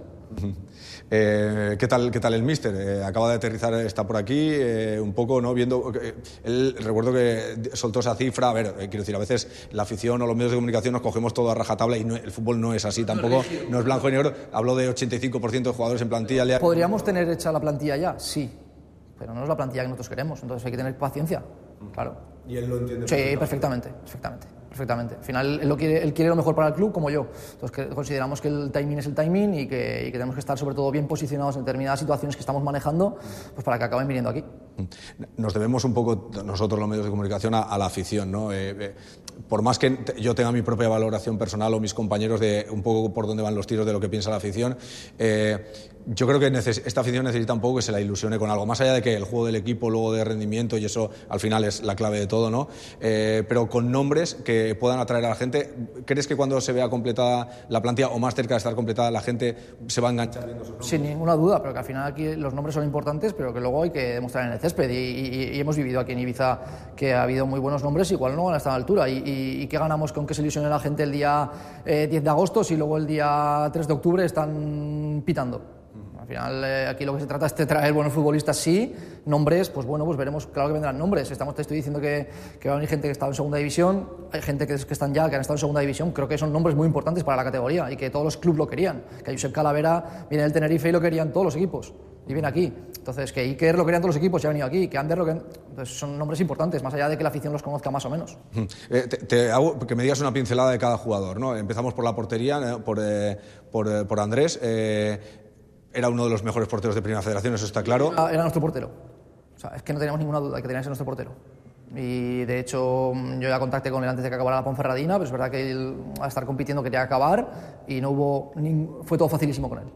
Eh, ¿qué tal, qué tal el míster? Eh, acaba de aterrizar, está por aquí, eh, un poco, ¿no? Viendo, eh, él, recuerdo que soltó esa cifra. A ver, eh, quiero decir, a veces la afición o los medios de comunicación nos cogemos todo a rajatabla y no, el fútbol no es así tampoco, no es blanco y negro. Habló de ochenta y cinco por ciento de jugadores en plantilla. ¿Podríamos tener hecha la plantilla ya? Sí, pero no es la plantilla que nosotros queremos, entonces hay que tener paciencia, claro. ¿Y él lo entiende? Sí, perfectamente, perfectamente. Perfectamente. Al final, él, lo quiere, él quiere lo mejor para el club, como yo. Entonces, que consideramos que el timing es el timing y que, y que tenemos que estar, sobre todo, bien posicionados en determinadas situaciones que estamos manejando, pues para que acaben viniendo aquí. Nos debemos un poco, nosotros los medios de comunicación, a, a la afición, ¿no? Eh, eh, por más que yo tenga mi propia valoración personal o mis compañeros de un poco por dónde van los tiros de lo que piensa la afición, eh, yo creo que neces- esta afición necesita un poco que se la ilusione con algo, más allá de que el juego del equipo, luego de rendimiento, y eso al final es la clave de todo, ¿no? Eh, pero con nombres que puedan atraer a la gente. ¿Crees que cuando se vea completada la plantilla o más cerca de estar completada la gente se va a enganchar viendo esos nombres? Sin ninguna duda, pero que al final aquí los nombres son importantes, pero que luego hay que demostrar en el césped. Y, y, y hemos vivido aquí en Ibiza que ha habido muy buenos nombres, igual no van a estar a la altura. Y, y, y ¿qué ganamos con que se ilusione la gente el día eh, diez de agosto si luego el día tres de octubre están pitando? Al final, eh, aquí lo que se trata es de traer buenos futbolistas, sí. Nombres, pues bueno, pues veremos, claro que vendrán nombres. Estamos, te estoy diciendo que, que va a venir gente que ha estado en segunda división, hay gente que, que están ya, que han estado en segunda división. Creo que son nombres muy importantes para la categoría y que todos los clubes lo querían. Que Josep Calavera viene del Tenerife y lo querían todos los equipos y viene aquí. Entonces, que Iker lo querían todos los equipos y ha venido aquí. Que Ander lo querían... Entonces, son nombres importantes, más allá de que la afición los conozca más o menos. Eh, te, te hago que me digas una pincelada de cada jugador, ¿no? Empezamos por la portería, ¿no? por, eh, por, eh, por Andrés. Eh, Era uno de los mejores porteros de Primera Federación, eso está claro. Era, era nuestro portero. O sea, es que no teníamos ninguna duda de que tenía que ser nuestro portero. Y de hecho, yo ya contacté con él antes de que acabara la Ponferradina, pero es verdad que él, al estar compitiendo, quería acabar y no hubo ning... fue todo facilísimo con él.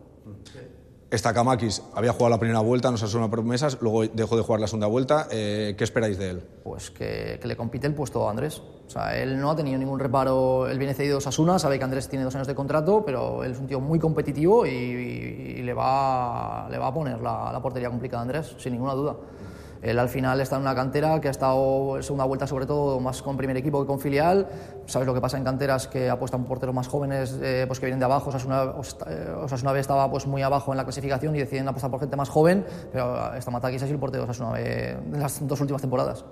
Stakamakis había jugado la primera vuelta, nos asoma promesas, luego dejó de jugar la segunda vuelta. Eh, ¿Qué esperáis de él? Pues que, que le compite el puesto a Andrés. O sea, él no ha tenido ningún reparo, él viene cedido a Osasuna, sabe que Andrés tiene dos años de contrato, pero él es un tío muy competitivo y, y, y le, va, le va a poner la, la portería complicada a Andrés, sin ninguna duda. Él al final está en una cantera que ha estado en segunda vuelta sobre todo más con primer equipo que con filial. Sabes lo que pasa en canteras, que apuestan porteros más jóvenes eh, pues que vienen de abajo. Osasuna, Osasuna B estaba pues muy abajo en la clasificación y deciden apostar por gente más joven, pero Stamatakis ha sido el portero de Osasuna B en las dos últimas temporadas.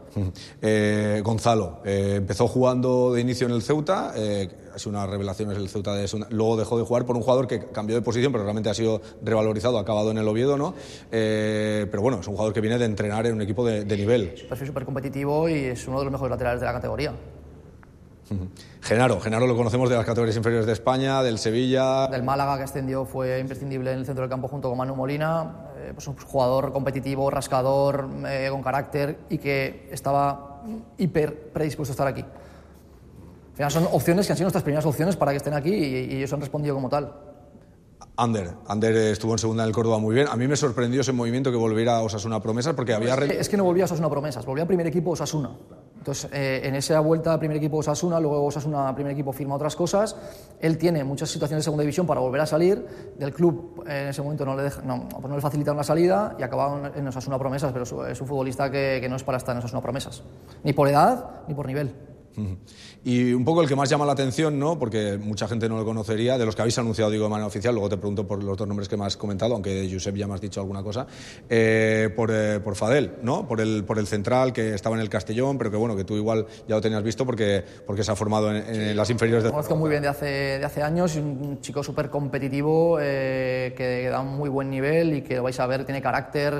Eh, Gonzalo, eh, empezó jugando de inicio en el Ceuta, eh, ha sido una revelación, es el Ceuta de segunda, luego dejó de jugar por un jugador que cambió de posición, pero realmente ha sido revalorizado, ha acabado en el Oviedo, ¿no? Eh, pero bueno, es un jugador que viene de entrenar en un equipo de, de nivel. Es un perfil súper competitivo y es uno de los mejores laterales de la categoría. Genaro, Genaro lo conocemos de las categorías inferiores de España, del Sevilla... Del Málaga, que ascendió, fue imprescindible en el centro del campo junto con Manu Molina. Eh, pues un jugador competitivo, rascador, eh, con carácter y que estaba hiper predispuesto a estar aquí. Al final son opciones que han sido nuestras primeras opciones para que estén aquí y, y ellos han respondido como tal. Ander, Ander estuvo en segunda en el Córdoba muy bien. A mí me sorprendió ese movimiento que volviera a Osasuna Promesas porque había... Es que, es que no volvía a Osasuna Promesas, volvía a primer equipo Osasuna. Entonces, eh, en esa vuelta a primer equipo Osasuna, luego Osasuna primer equipo firma otras cosas. Él tiene muchas situaciones de segunda división para volver a salir. Del club eh, en ese momento no le, deja, no, pues no le facilitaron la salida y acababa en Osasuna Promesas, pero es un futbolista que, que no es para estar en Osasuna Promesas. Ni por edad, ni por nivel. Y un poco el que más llama la atención, ¿no? Porque mucha gente no lo conocería, de los que habéis anunciado, digo, de manera oficial, luego te pregunto por los dos nombres que me has comentado, aunque de Josep ya me has dicho alguna cosa, eh, por, eh, por Fadel, ¿no? Por el, por el central que estaba en el Castellón, pero que bueno, que tú igual ya lo tenías visto porque, porque se ha formado en, en sí, las inferiores de... Lo conozco muy bien de hace, de hace años, es un chico súper competitivo, eh, que da un muy buen nivel y que lo vais a ver, tiene carácter,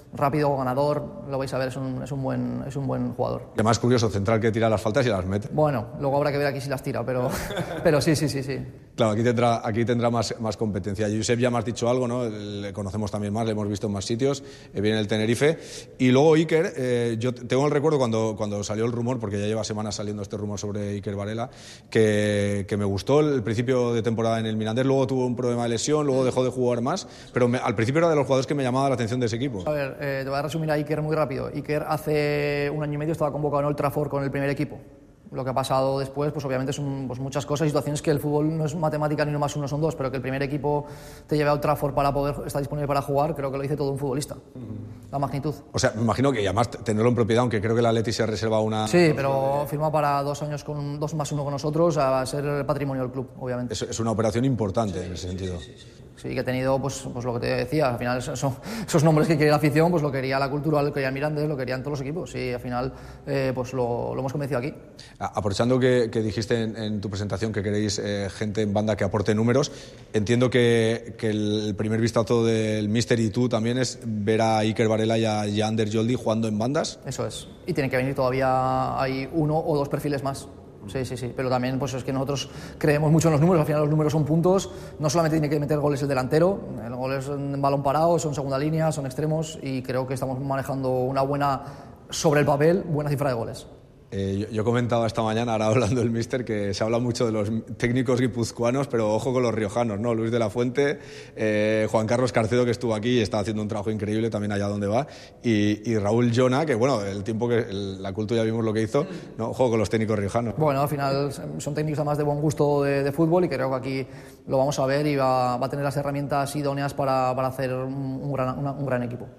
rápido, ganador, lo vais a ver, es un, es un, buen, es un buen jugador. Y además curioso, central que tira las faltas y las mete. Bueno, luego habrá que ver aquí si las tira, pero, pero sí, sí, sí, sí. Claro, aquí tendrá, aquí tendrá más, más competencia. Josep ya me has dicho algo, ¿no? Le conocemos también más, le hemos visto en más sitios, eh, viene el Tenerife. Y luego Iker, eh, yo tengo el recuerdo cuando, cuando salió el rumor, porque ya lleva semanas saliendo este rumor sobre Iker Varela, que, que me gustó el principio de temporada en el Mirandés, luego tuvo un problema de lesión, luego dejó de jugar más, pero me, al principio era de los jugadores que me llamaba la atención de ese equipo. A ver, eh, te voy a resumir a Iker muy rápido. Iker hace un año y medio estaba convocado en Old Trafford con el primer equipo. Lo que ha pasado después, pues obviamente son pues, muchas cosas y situaciones que el fútbol no es matemática ni uno más uno son dos, pero que el primer equipo te lleve a Old Trafford para poder estar disponible para jugar, creo que lo dice todo un futbolista. Uh-huh. La magnitud. O sea, me imagino que además tenerlo en propiedad, aunque creo que el Atleti se reserva una... Sí, pero firma para dos años con dos más uno con nosotros a ser el patrimonio del club, obviamente. Es, es una operación importante, sí, en ese sí, sentido. Sí, sí, sí. Sí, que he tenido, pues, pues lo que te decía, al final son, esos nombres que quería la afición, pues lo quería la Cultural, lo quería el Mirandés, lo querían todos los equipos y al final eh, pues lo, lo hemos convencido aquí. Aprovechando que, que dijiste en, en tu presentación que queréis eh, gente en banda que aporte números, entiendo que, que el primer vistazo del míster y tú también es ver a Iker Varela y a, y a Ander Joldi jugando en bandas. Eso es, y tienen que venir todavía, hay uno o dos perfiles más. Sí, sí, sí, pero también pues es que nosotros creemos mucho en los números, al final los números son puntos, no solamente tiene que meter goles el delantero, el goles en balón parado, son segunda línea, son extremos y creo que estamos manejando una buena, sobre el papel, buena cifra de goles. Eh, yo, yo comentaba esta mañana, ahora hablando del míster, que se habla mucho de los técnicos guipuzcoanos, pero ojo con los riojanos, ¿no? Luis de la Fuente, eh, Juan Carlos Carcedo, que estuvo aquí y está haciendo un trabajo increíble también allá donde va, y, y Raúl Llona, que bueno, el tiempo que el, la Cultura ya vimos lo que hizo, ¿no? Ojo con los técnicos riojanos. Bueno, al final son técnicos además de buen gusto de, de fútbol y creo que aquí lo vamos a ver y va, va a tener las herramientas idóneas para, para hacer un, un, gran, una, un gran equipo.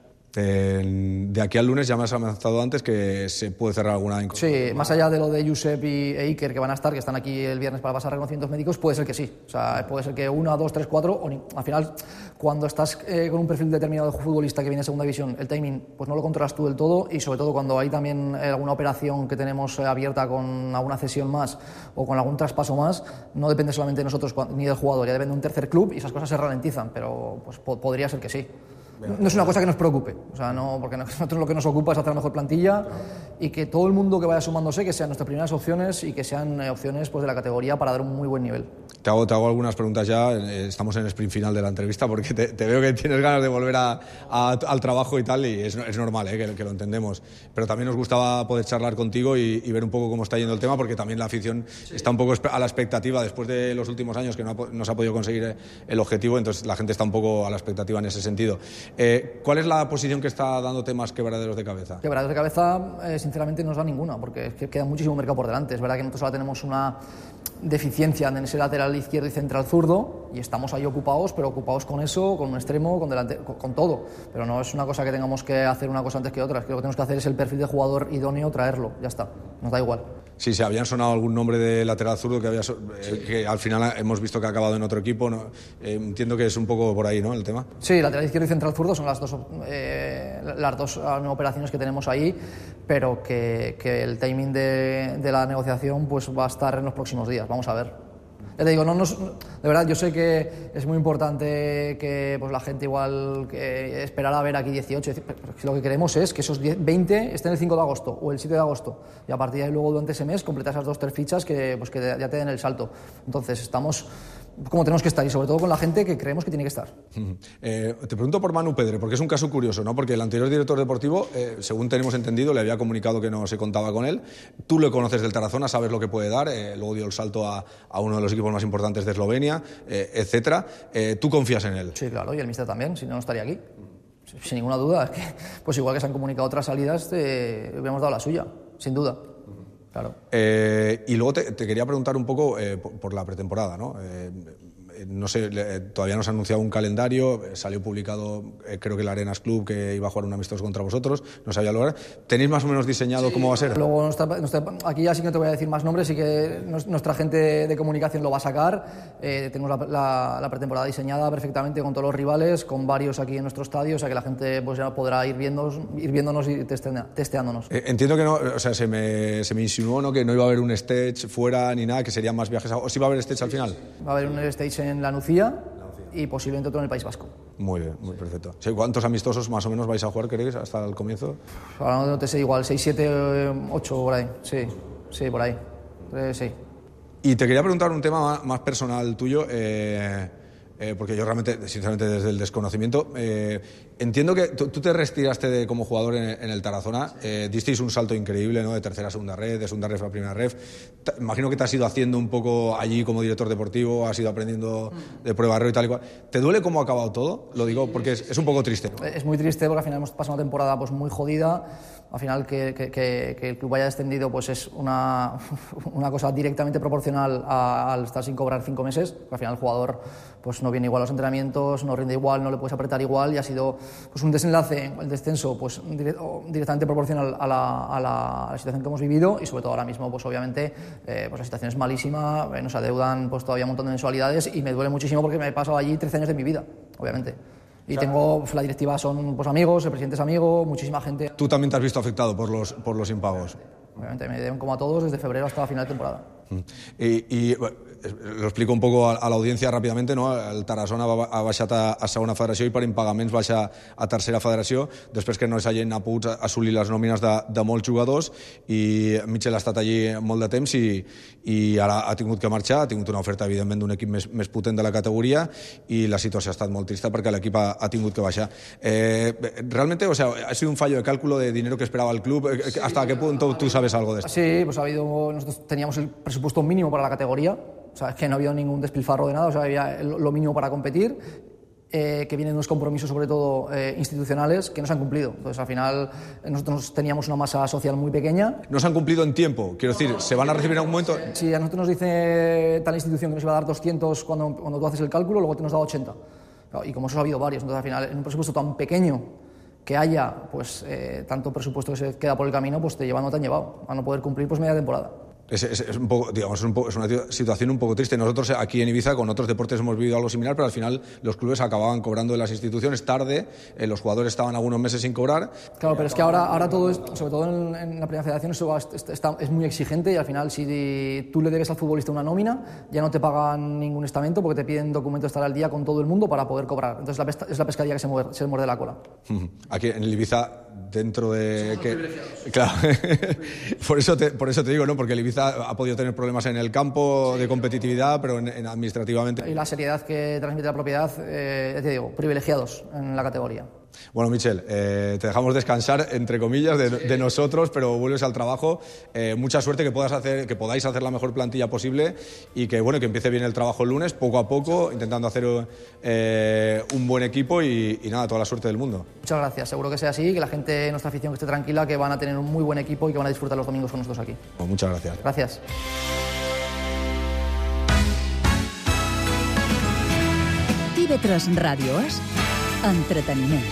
Eh, de aquí al lunes ya me has amenazado antes que se puede cerrar alguna incorporación. Sí, más allá de lo de Josep y e Iker que van a estar, que están aquí el viernes para pasar reconocimientos médicos, puede ser que sí. O sea, puede ser que una, dos, tres, cuatro, o ni, al final, cuando estás eh, con un perfil determinado de futbolista que viene de segunda división, el timing pues no lo controlas tú del todo y sobre todo cuando hay también alguna operación que tenemos eh, abierta con alguna cesión más o con algún traspaso más, no depende solamente de nosotros ni del jugador, ya depende de un tercer club y esas cosas se ralentizan, pero pues po- podría ser que sí. No es una cosa que nos preocupe, o sea, no, porque nosotros lo que nos ocupa es hacer la mejor plantilla y que todo el mundo que vaya sumándose, que sean nuestras primeras opciones y que sean eh, opciones pues, de la categoría para dar un muy buen nivel. Te hago, te hago algunas preguntas ya, estamos en el sprint final de la entrevista porque te, te veo que tienes ganas de volver a, a, al trabajo y tal y es, es normal, ¿eh? que, que lo entendemos, pero también nos gustaba poder charlar contigo y, y ver un poco cómo está yendo el tema porque también la afición sí. está un poco a la expectativa después de los últimos años que no, ha, no se ha podido conseguir el objetivo, entonces la gente está un poco a la expectativa en ese sentido. Eh, ¿Cuál es la posición que está dándote más quebraderos de cabeza? Quebraderos de cabeza, eh, sinceramente, no nos da ninguna, porque es que queda muchísimo mercado por delante. Es verdad que nosotros ahora tenemos una deficiencia en ese lateral izquierdo y central zurdo, y estamos ahí ocupados, pero ocupados con eso, con un extremo, con, delante, con, con todo. Pero no es una cosa que tengamos que hacer una cosa antes que otra. Es que lo que tenemos que hacer es el perfil de jugador idóneo, traerlo, ya está, nos da igual. Sí, se habían sonado algún nombre de lateral zurdo que, había, eh, que al final hemos visto que ha acabado en otro equipo, ¿no? Eh, entiendo que es un poco por ahí, ¿no?, el tema. Sí, lateral izquierdo y central zurdo son las dos, eh, las dos operaciones que tenemos ahí, pero que, que el timing de, de la negociación pues va a estar en los próximos días, vamos a ver. Ya te digo, no nos, de verdad, yo sé que es muy importante que pues, la gente igual que esperara a ver aquí dieciocho, pero lo que queremos es que esos diez, veinte estén el cinco de agosto o el siete de agosto y a partir de ahí luego durante ese mes completar esas dos tres fichas que, pues, que ya te den el salto. Entonces estamos como tenemos que estar y sobre todo con la gente que creemos que tiene que estar. Eh, te pregunto por Manu Pedre, porque es un caso curioso, ¿no? Porque el anterior director deportivo, eh, según tenemos entendido, le había comunicado que no se contaba con él. Tú le conoces del Tarazona, sabes lo que puede dar, eh, luego dio el salto a, a uno de los equipos más importantes de Eslovenia, eh, etcétera. Eh, ¿Tú confías en él? Sí, claro, y el míster también, si no, no estaría aquí. Sin ninguna duda, es que pues igual que se han comunicado otras salidas, eh, hubiéramos dado la suya, sin duda. Claro. Eh, y luego te, te quería preguntar un poco eh, por, por la pretemporada, ¿no? Eh, no sé, le, todavía nos ha anunciado un calendario, eh, salió publicado, eh, creo que el Arenas Club, que iba a jugar un amistoso contra vosotros, no sabía lograr. ¿Tenéis más o menos diseñado sí, cómo va a ser? Luego, nuestra, nuestra, aquí ya sí que te voy a decir más nombres, sí que nuestra gente de comunicación lo va a sacar. Eh, tenemos la, la, la pretemporada diseñada perfectamente con todos los rivales, con varios aquí en nuestro estadio, o sea que la gente pues, ya podrá ir, viendo, ir viéndonos y testea, testeándonos. Eh, entiendo que no, o sea, se me, se me insinuó, ¿no?, que no iba a haber un stage fuera ni nada, que serían más viajes. ¿O sí va a haber stage al final? Va a haber un stage en La Nucía, y posiblemente otro en el País Vasco. Muy bien, muy perfecto. Sí, ¿cuántos amistosos más o menos vais a jugar, creéis, hasta el comienzo? Ahora no te sé, igual seis, siete, ocho por ahí, sí, sí, por ahí, eh, sí. Y te quería preguntar un tema más, más personal tuyo, eh, eh, porque yo realmente, sinceramente, desde el desconocimiento, eh, entiendo que tú, tú te retiraste de, como jugador en, en el Tarazona, eh, disteis un salto increíble, ¿no? De tercera a segunda red, de segunda red a primera red. Te, imagino que te has ido haciendo un poco allí como director deportivo, has ido aprendiendo de prueba de reo y tal y cual. ¿Te duele cómo ha acabado todo? Lo digo porque es, es un poco triste, ¿no? Es muy triste porque al final hemos pasado una temporada pues muy jodida. Al final que, que, que, que el club haya descendido pues es una, una cosa directamente proporcional a, al estar sin cobrar cinco meses. Al final el jugador pues no viene igual a los entrenamientos, no rinde igual, no le puedes apretar igual y ha sido pues un desenlace, el descenso pues dire, directamente proporcional a la, a, la, a la situación que hemos vivido y sobre todo ahora mismo pues obviamente eh, pues la situación es malísima, eh, nos adeudan pues todavía un montón de mensualidades y me duele muchísimo porque me he pasado allí trece años de mi vida, obviamente. Y tengo, la directiva son pues, amigos, el presidente es amigo, muchísima gente. ¿Tú también te has visto afectado por los, por los impagos? Obviamente, me deben como a todos desde febrero hasta la final de temporada. I, i lo explico un poco a, a l'audiència ràpidament, no? El Tarazona va, ha baixat a, a segona federació i per impagaments baixa a tercera federació, després que no s'hagin pogut assolir les nòmines de, de molts jugadors, i Mitchell ha estat allí molt de temps i, i ara ha tingut que marxar, ha tingut una oferta evidentment d'un equip més, més potent de la categoria i la situació ha estat molt trista perquè l'equip ha, ha tingut que baixar. Eh, realmente, o sea, ha sido un fallo de cálculo de dinero que esperaba el club. ¿Hasta qué punto tú sabes algo de esto? Sí, pues ha habido, nosotros teníamos el presupuesto mínimo para la categoría. O sea, es que no ha habido ningún despilfarro de nada, o sea, había lo mínimo para competir, eh, que vienen unos compromisos, sobre todo eh, institucionales, que no se han cumplido. Entonces, al final, nosotros teníamos una masa social muy pequeña. ¿No se han cumplido en tiempo? Quiero decir, ¿se van a recibir en algún momento? Sí, a nosotros nos dice tal institución que nos iba a dar doscientos cuando, cuando tú haces el cálculo, luego te nos da ochenta. Y como eso ha habido varios, entonces, al final, en un presupuesto tan pequeño que haya, pues, eh, tanto presupuesto que se queda por el camino, pues te llevan o te han llevado a no poder cumplir, pues, media temporada. Es, es, es, un poco, digamos, es, un poco, es una situación un poco triste. Nosotros aquí en Ibiza con otros deportes hemos vivido algo similar, pero al final los clubes acababan cobrando de las instituciones tarde, eh, los jugadores estaban algunos meses sin cobrar. Claro, pero es que ahora, ahora todo, es, sobre todo en, en la primera federación, eso está, está, es muy exigente y al final si tú le debes al futbolista una nómina, ya no te pagan ningún estamento porque te piden documento de estar al día con todo el mundo para poder cobrar. Entonces la pesta, es la pescadilla que se muerde, se muerde la cola. Aquí en el Ibiza, dentro de... que, claro, por, eso te, por eso te digo, ¿no? Porque el Ibiza ha podido tener problemas en el campo de competitividad, pero en, en administrativamente... Y la seriedad que transmite la propiedad, eh, ya te digo, privilegiados en la categoría. Bueno, Mitchell, eh, te dejamos descansar, entre comillas, de, de nosotros, pero vuelves al trabajo. Eh, mucha suerte, que, puedas hacer, que podáis hacer la mejor plantilla posible y que, bueno, que empiece bien el trabajo el lunes, poco a poco, intentando hacer eh, un buen equipo y, y nada, toda la suerte del mundo. Muchas gracias, seguro que sea así, que la gente, nuestra afición, que esté tranquila, que van a tener un muy buen equipo y que van a disfrutar los domingos con nosotros aquí. Pues muchas gracias. Gracias. T V tres Ràdio és entreteniment.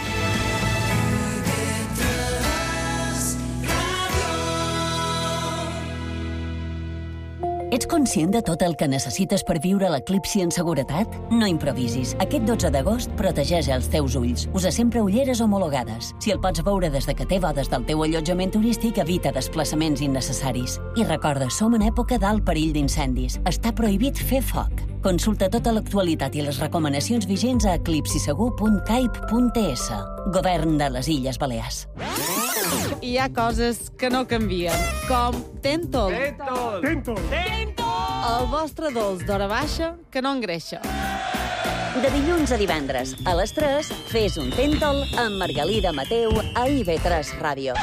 Ets conscient de tot el que necessites per viure l'eclipsi en seguretat? No improvisis. Aquest dotze d'agost protegeix els teus ulls. Usa sempre ulleres homologades. Si el pots veure des de que té des del teu allotjament turístic, evita desplaçaments innecessaris. I recorda, som en època d'alt perill d'incendis. Està prohibit fer foc. Consulta tota l'actualitat i les recomanacions vigents a eclipsisegur punt caip punt es. Govern de les Illes Balears. Hi ha coses que no canvien, com Tentol. Tentol! Tentol! Tentol! El vostre dolç d'hora baixa que no engreixa. De dilluns a divendres, a les tres, fes un Tentol amb Margalida Mateu a I V tres Ràdio.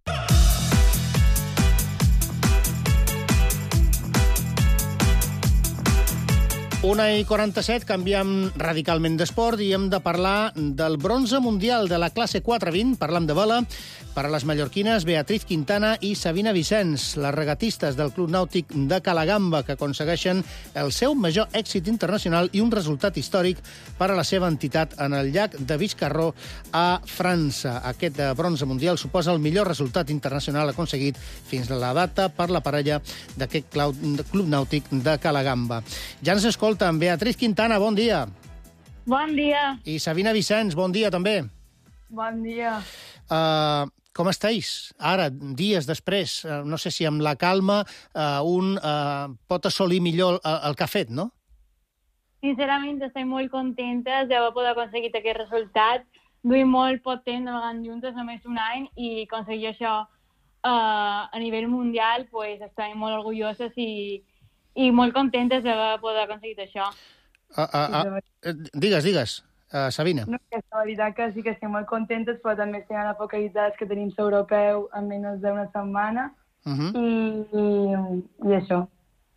Una i quaranta-set, canviem radicalment d'esport i hem de parlar del bronze mundial de la classe quatre vint, parlam de vela, per a les mallorquines Beatriz Quintana i Sabina Vicenç, les regatistes del Club Nàutic de Calagamba, que aconsegueixen el seu major èxit internacional i un resultat històric per a la seva entitat en el llac de Viscarró a França. Aquest bronze mundial suposa el millor resultat internacional aconseguit fins a la data per la parella d'aquest Club Nàutic de Calagamba. Ja ens escolta amb Beatriz Quintana, bon dia. Bon dia. I Sabina Vicenç, bon dia també. Bon dia. Uh, com estáis? Ara, dies després, uh, no sé si amb la calma uh, un uh, pot assolir millor el, el que ha fet, no? sincerament estic molt contenta d'haver pogut aconseguir aquest resultat. Duim molt poc temps navegant juntes, només un any, i aconseguir això uh, a nivell mundial, pues, estem molt orgulloses i, i molt contentes d'haver pogut aconseguir això. Uh, uh, uh, digues, digues, uh, Sabina. No, que la veritat que sí que estem molt contentes, però també estem focalitzats que tenim l'europeu en menys d'una setmana, uh -huh. i, i, i això.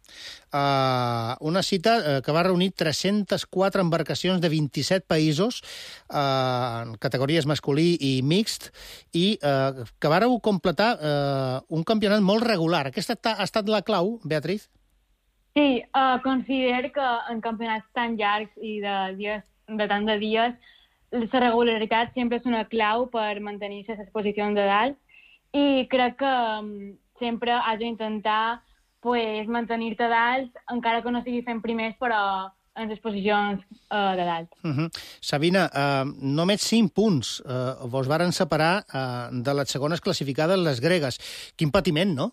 Uh, una cita uh, que va reunir tres-centes quatre embarcacions de vint-i-set països uh, en categories masculí i mixt, i uh, que vareu completar uh, un campionat molt regular. Aquesta ha estat la clau, Beatriz? Sí, uh, considero que en campionats tan llargs i de, dies, de tant de dies, la regularitat sempre és una clau per mantenir-se a les posicions de dalt, i crec que um, sempre has d'intentar pues, mantenir-te dalt, encara que no sigui fent primers, però en les posicions uh, de dalt. Uh -huh. Sabina, uh, només cinc punts uh, vos varen separar uh, de les segones classificades, les gregues. Quin patiment, no?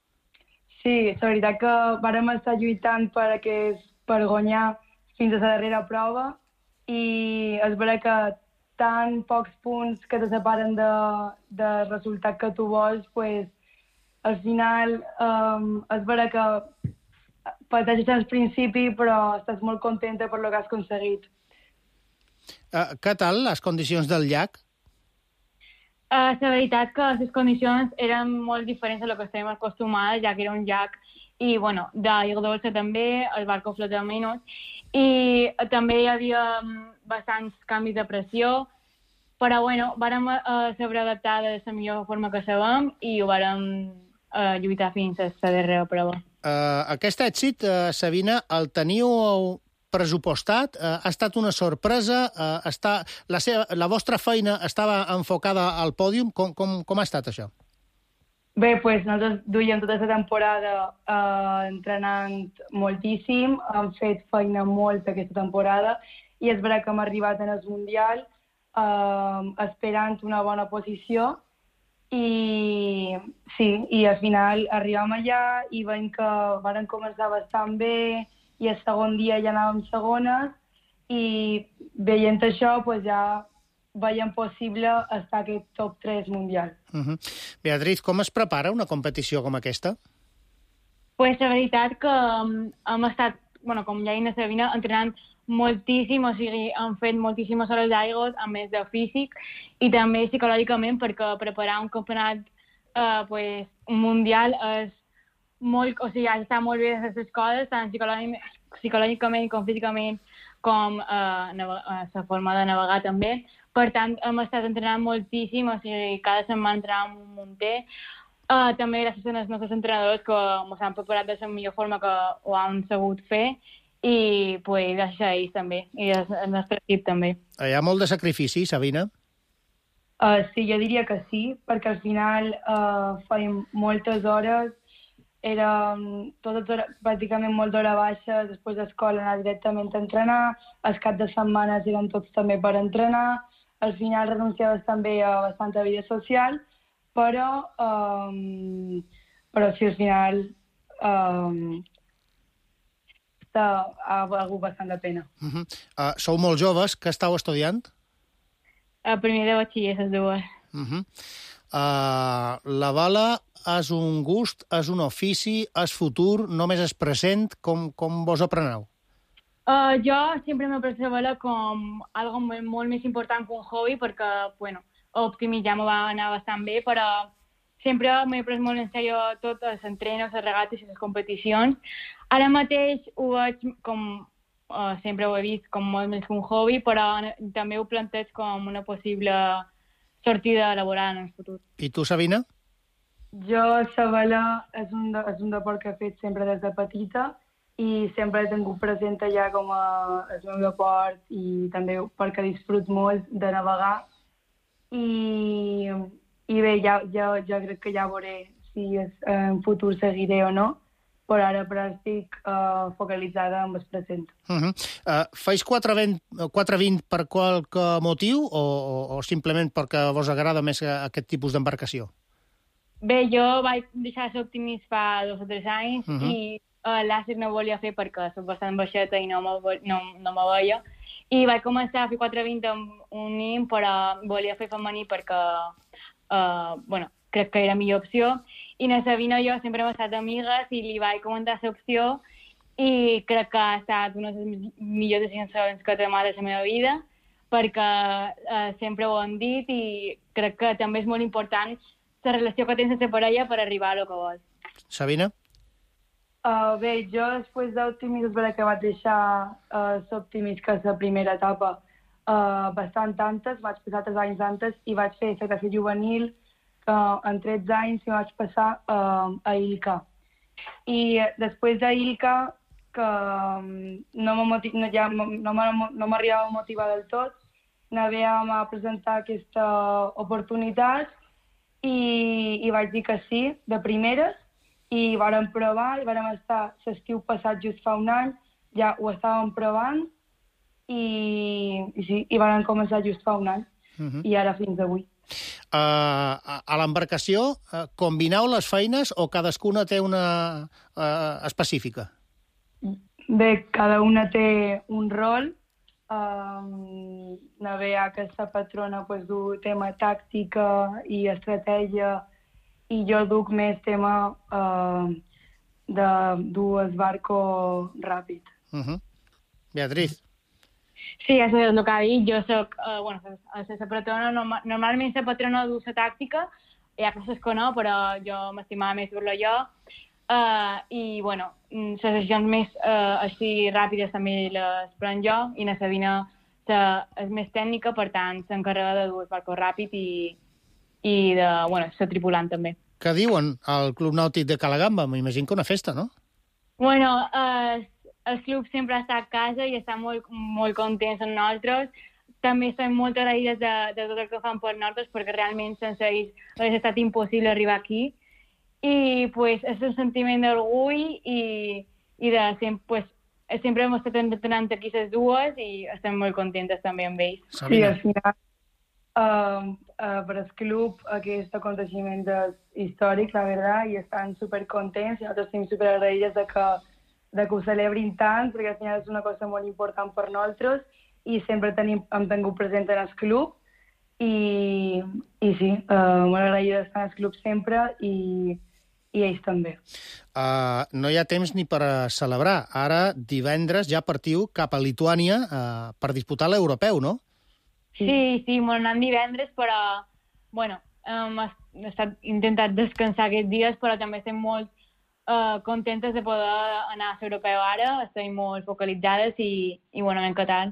Sí, la veritat que vàrem estar lluitant per, aquest, per guanyar fins a la darrera prova, i és vera que tan pocs punts que te separen de, de resultat que tu vols, pues, al final um, és vera que pateixes al principi, però estàs molt contenta per lo que has aconseguit. Uh, què tal les condicions del llac? Uh, la veritat que les condicions eren molt diferents a lo que estem acostumades, ja que era un llac, i bueno, d'aigua dolça també, el barco flota menys, i també hi havia bastants canvis de pressió, però bueno, vàrem uh, saber adaptar de la millor forma que sabem i ho vàrem uh, lluitar fins a la darrera prova. Uh, aquest èxit, uh, Sabina, el teniu pressupostat? Uh, ha estat una sorpresa? Uh, està, la, seva, la vostra feina estava enfocada al pòdium? Com, com, com ha estat això? Bé, pues, nosaltres duíem tota la temporada uh, entrenant moltíssim, hem fet feina molt aquesta temporada, i és vera que hem arribat en el Mundial uh, esperant una bona posició, i sí, i al final arribem allà i veiem que varen començar bastant bé, i el segon dia ja anàvem segones, i veient això pues, ja veiem possible estar aquest top tres mundial. Uh -huh. Beatriz, com es prepara una competició com aquesta? Pues la veritat que um, hem estat, bueno, com ja hi Sabina, entrenant moltíssim, o sigui, hem fet moltíssimes hores d'aigua, a més de físic, i també psicològicament, perquè preparar un campionat eh, pues, un mundial és molt, o sigui, has d'estar molt bé a les escoles, tant psicològicament, psicològicament com físicament, com eh, la forma de navegar també. Per tant, hem estat entrenant moltíssim, o sigui, cada setmana entrenàvem un munter. Uh, també gràcies als nostres entrenadors que ens han preparat de la millor forma que ho han sabut fer, i pues, gràcies a ells també, i al nostre equip també. Hi ha molt de sacrifici, Sabina? Uh, sí, jo diria que sí, perquè al final uh, fèiem moltes hores, era totes hores, pràcticament molt d'hora baixa, després d'escola anar directament a entrenar, els caps de setmanes eren tots també per entrenar, al final renunciaves també a bastanta vida social, però, um, però sí, al final um, ha valgut bastant la pena. Uh -huh. uh, sou molt joves, què estàu estudiant? A primer de batxiller, les dues. Uh -huh. uh, la bala és un gust, és un ofici, és futur, només és present, com, com vos apreneu? Uh, jo sempre m'he pres la bala com algo molt, molt més important que un hobby, perquè, bueno, optimitzar m'ho va anar bastant bé, però sempre m'he pres molt en sèrio tots els entrenos, les regates i les competicions. Ara mateix ho veig com, uh, sempre ho he vist com molt més que un hobby, però també ho planteig com una possible sortida laboral en el futur. I tu, Sabina? Jo, la bala és un, de, és un deport que he fet sempre des de petita, i sempre he tingut present allà com a el meu deport, i també perquè disfrut molt de navegar. I, i bé, ja, ja, ja crec que ja veuré si és, en futur seguiré o no, però ara, però estic uh, focalitzada en el present. Uh -huh. uh, Feis quatre vint per qualque motiu, o, o, o simplement perquè vos agrada més aquest tipus d'embarcació? Bé, jo vaig deixar de ser optimista fa dos o tres anys, uh -huh. i uh, l'àcid no volia fer perquè soc bastant baixeta i no me, no, no me veia. I vaig començar a fer quatre vint amb un nim, però volia fer femení perquè, uh, bueno, crec que era la millor opció. I na Sabina i jo sempre hem estat amigues i li vaig comentar la opció i crec que ha estat una de les millors decisions que he tomat de la meva vida, perquè uh, sempre ho hem dit i crec que també és molt important la relació que tens amb la parella per arribar a lo que vols. Sabina? Uh, bé, jo després d'Optimis és veritat que vaig deixar uh, l'Optimis, que és la primera etapa, uh, bastant antes, vaig passar tres anys antes i vaig fer secreció juvenil uh, en tretze anys i vaig passar uh, a Ilca. I després d'Ilca, que um, no m'arribava ja, no, no a motivar del tot, anàvem a presentar aquesta oportunitat i, i vaig dir que sí, de primeres, i vàrem provar, i vàrem estar l'estiu passat just fa un any, ja ho estàvem provant, i, i sí, i vàrem començar just fa un any, uh-huh. i ara fins avui. Uh, a, a l'embarcació, uh, combineu les feines o cadascuna té una uh, específica? Bé, cada una té un rol. Um, Navea, que és la patrona, pues, du tema tàctica i estratègia, i jo duc més tema uh, de dur el barco ràpid. Uh-huh. Beatriz. Sí, això és el que ha dit. Jo soc, uh, bueno, la patrona, normalment la patrona du la tàctica, ja que s'es coneix, però jo m'estimava més dur-la jo. Uh, I, bueno, les decisions més uh, així ràpides també les pren jo, i la Sabina és més tècnica, per tant, s'encarrega de dur el barco ràpid i, i de, bueno, ser tripulant també. Què diuen al Club Nàutic de Calagamba? M'imagino que una festa, no? Bueno, uh, el club sempre està a casa i està molt, molt contents amb nosaltres. També estem molt agraïdes de, de tot el que fan per nosaltres, perquè realment sense ells hauria estat impossible arribar aquí. I pues, és un sentiment d'orgull i, i de sempre, pues, sempre hem estat entrenant aquí les dues i estem molt contentes també amb ells. Sí, al final, uh, uh, per el club, aquest aconteciment és històric, la veritat, i estan supercontents i nosaltres estem superagraïdes de que, de que ho celebrin tant, perquè al final és una cosa molt important per nosaltres i sempre tenim, hem tingut present en el club. I, i sí, uh, molt agraïda d'estar en el club sempre i, i ells també. Uh, no hi ha temps ni per celebrar. Ara, divendres, ja partiu cap a Lituània uh, per disputar l'europeu, no? Sí, sí, molt anant divendres, però, bueno, hem estat intentat descansar aquests dies, però també estem molt uh, contentes de poder anar a l'europeu ara, estem molt focalitzades i, i bueno, m'ha encantat.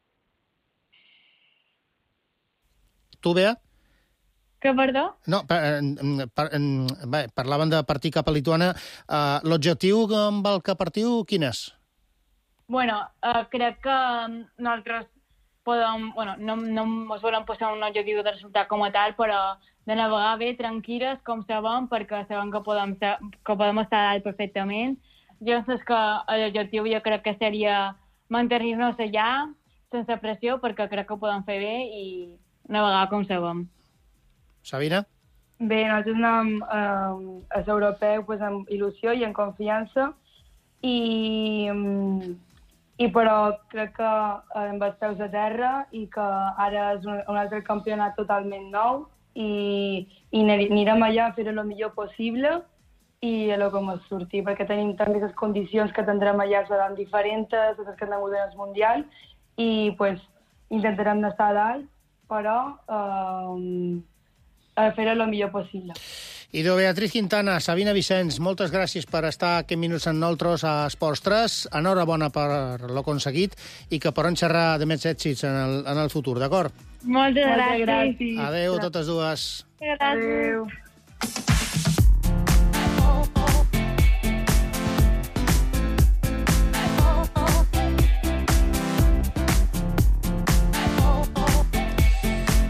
Tu, Bea? Que, perdó? No, per, per, bé, parlaven de partir cap a Lituània. Uh, L'objectiu amb el que partiu, quin és? Bueno, uh, crec que nosaltres podem... Bueno, no, no ens volem posar un objectiu de resultat com a tal, però de navegar bé, tranquil·les, com sabem, perquè sabem que podem, ser, que podem estar dalt perfectament. Llavors que l'objectiu jo crec que seria mantenir-nos allà, sense pressió, perquè crec que ho podem fer bé i navegar com sabem. Sabina? Bé, nosaltres anem um, a l'europeu pues, amb il·lusió i amb confiança, i, um, i però crec que amb els peus a terra i que ara és un, un altre campionat totalment nou i, i anirem allà a fer el millor possible i a lo que ens surti, perquè tenim també les condicions que tindrem allà seran diferents de les que han hagut en el Mundial i pues, intentarem estar a dalt, però um, a fer el millor possible. Idò, Beatriz Quintana, Sabina Vicenç, moltes gràcies per estar aquests minuts amb nosaltres a Esports tres. Enhorabona per l'aconseguit i que poden xerrar de més èxits en el, en el futur, d'acord? Moltes gràcies. gràcies. Adéu, totes dues. Gràcies. Adéu.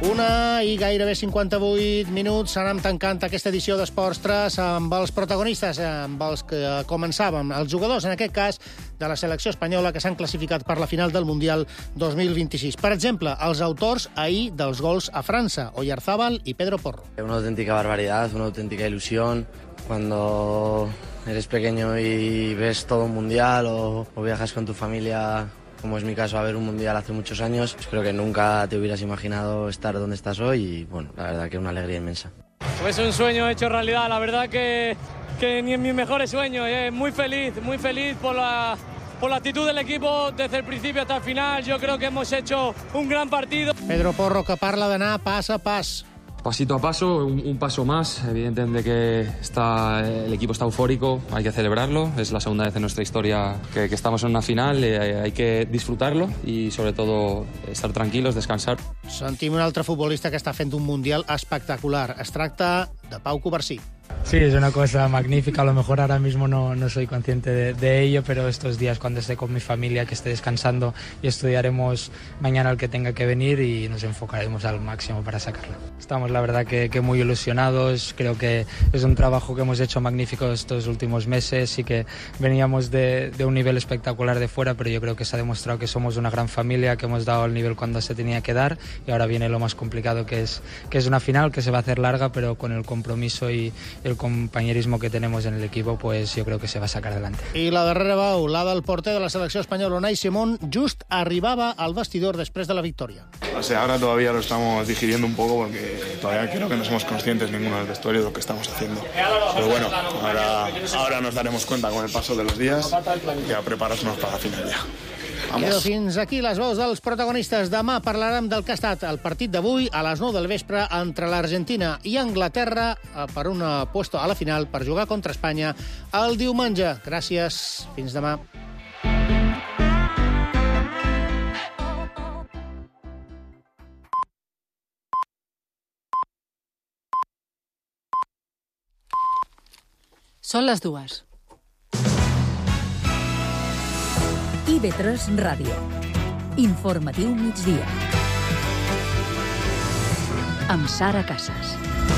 Una i gairebé cinquanta-vuit minuts. Anem tancant aquesta edició d'Esports tres amb els protagonistes, amb els que començàvem, els jugadors, en aquest cas, de la selecció espanyola que s'han classificat per la final del Mundial dos mil vint-i-sis. Per exemple, els autors ahir dels gols a França, Oyarzábal i Pedro Porro. Una auténtica barbaridad, una auténtica ilusión. Cuando eres pequeño y ves todo un Mundial o, o viajas con tu familia, como es mi caso, a ver un Mundial hace muchos años, pues creo que nunca te hubieras imaginado estar donde estás hoy y, bueno, la verdad que una alegría inmensa. Pues un sueño hecho realidad, la verdad que, que ni en mis mejores sueños. Eh. Muy feliz, muy feliz por la, por la actitud del equipo desde el principio hasta el final. Yo creo que hemos hecho un gran partido. Pedro Porro, que parla d'anar pas a pas. Pasito a paso, un, un paso más. Evidentemente que está, el equipo está eufórico, hay que celebrarlo. Es la segunda vez en nuestra historia que, que estamos en una final, eh, hay que disfrutarlo y sobre todo estar tranquilos, descansar. Sentim un altre futbolista que està fent un Mundial espectacular. Es tracta de Pau Covarsí. Sí, es una cosa magnífica. A lo mejor ahora mismo no, no soy consciente de, de ello, pero estos días cuando esté con mi familia, que esté descansando, y estudiaremos mañana el que tenga que venir y nos enfocaremos al máximo para sacarlo. Estamos, la verdad, que, que muy ilusionados. Creo que es un trabajo que hemos hecho magnífico estos últimos meses y que veníamos de, de un nivel espectacular de fuera, pero yo creo que se ha demostrado que somos una gran familia, que hemos dado el nivel cuando se tenía que dar, y ahora viene lo más complicado, que es, que es una final que se va a hacer larga, pero con el compromiso y el compañerismo que tenemos en el equipo, pues yo creo que se va a sacar adelante. I la darrera veu, la del porter de la selecció espanyola, Unai Simón, just arribaba al vestidor després de la victòria. O sea, ahora todavía lo estamos digiriendo un poco porque todavía creo que no somos conscientes ninguno del vestuario de lo que estamos haciendo. Pero bueno, ahora, ahora nos daremos cuenta con el paso de los días y a prepararnos para la final ya. Quedo fins aquí les veus dels protagonistes. Demà parlarem del que ha estat el partit d'avui a les nou del vespre entre l'Argentina i Anglaterra per un puesto a la final per jugar contra Espanya el diumenge. Gràcies. Fins demà. Són les dues. I ve tres Ràdio. Informatiu migdia. Amb Sara Casas.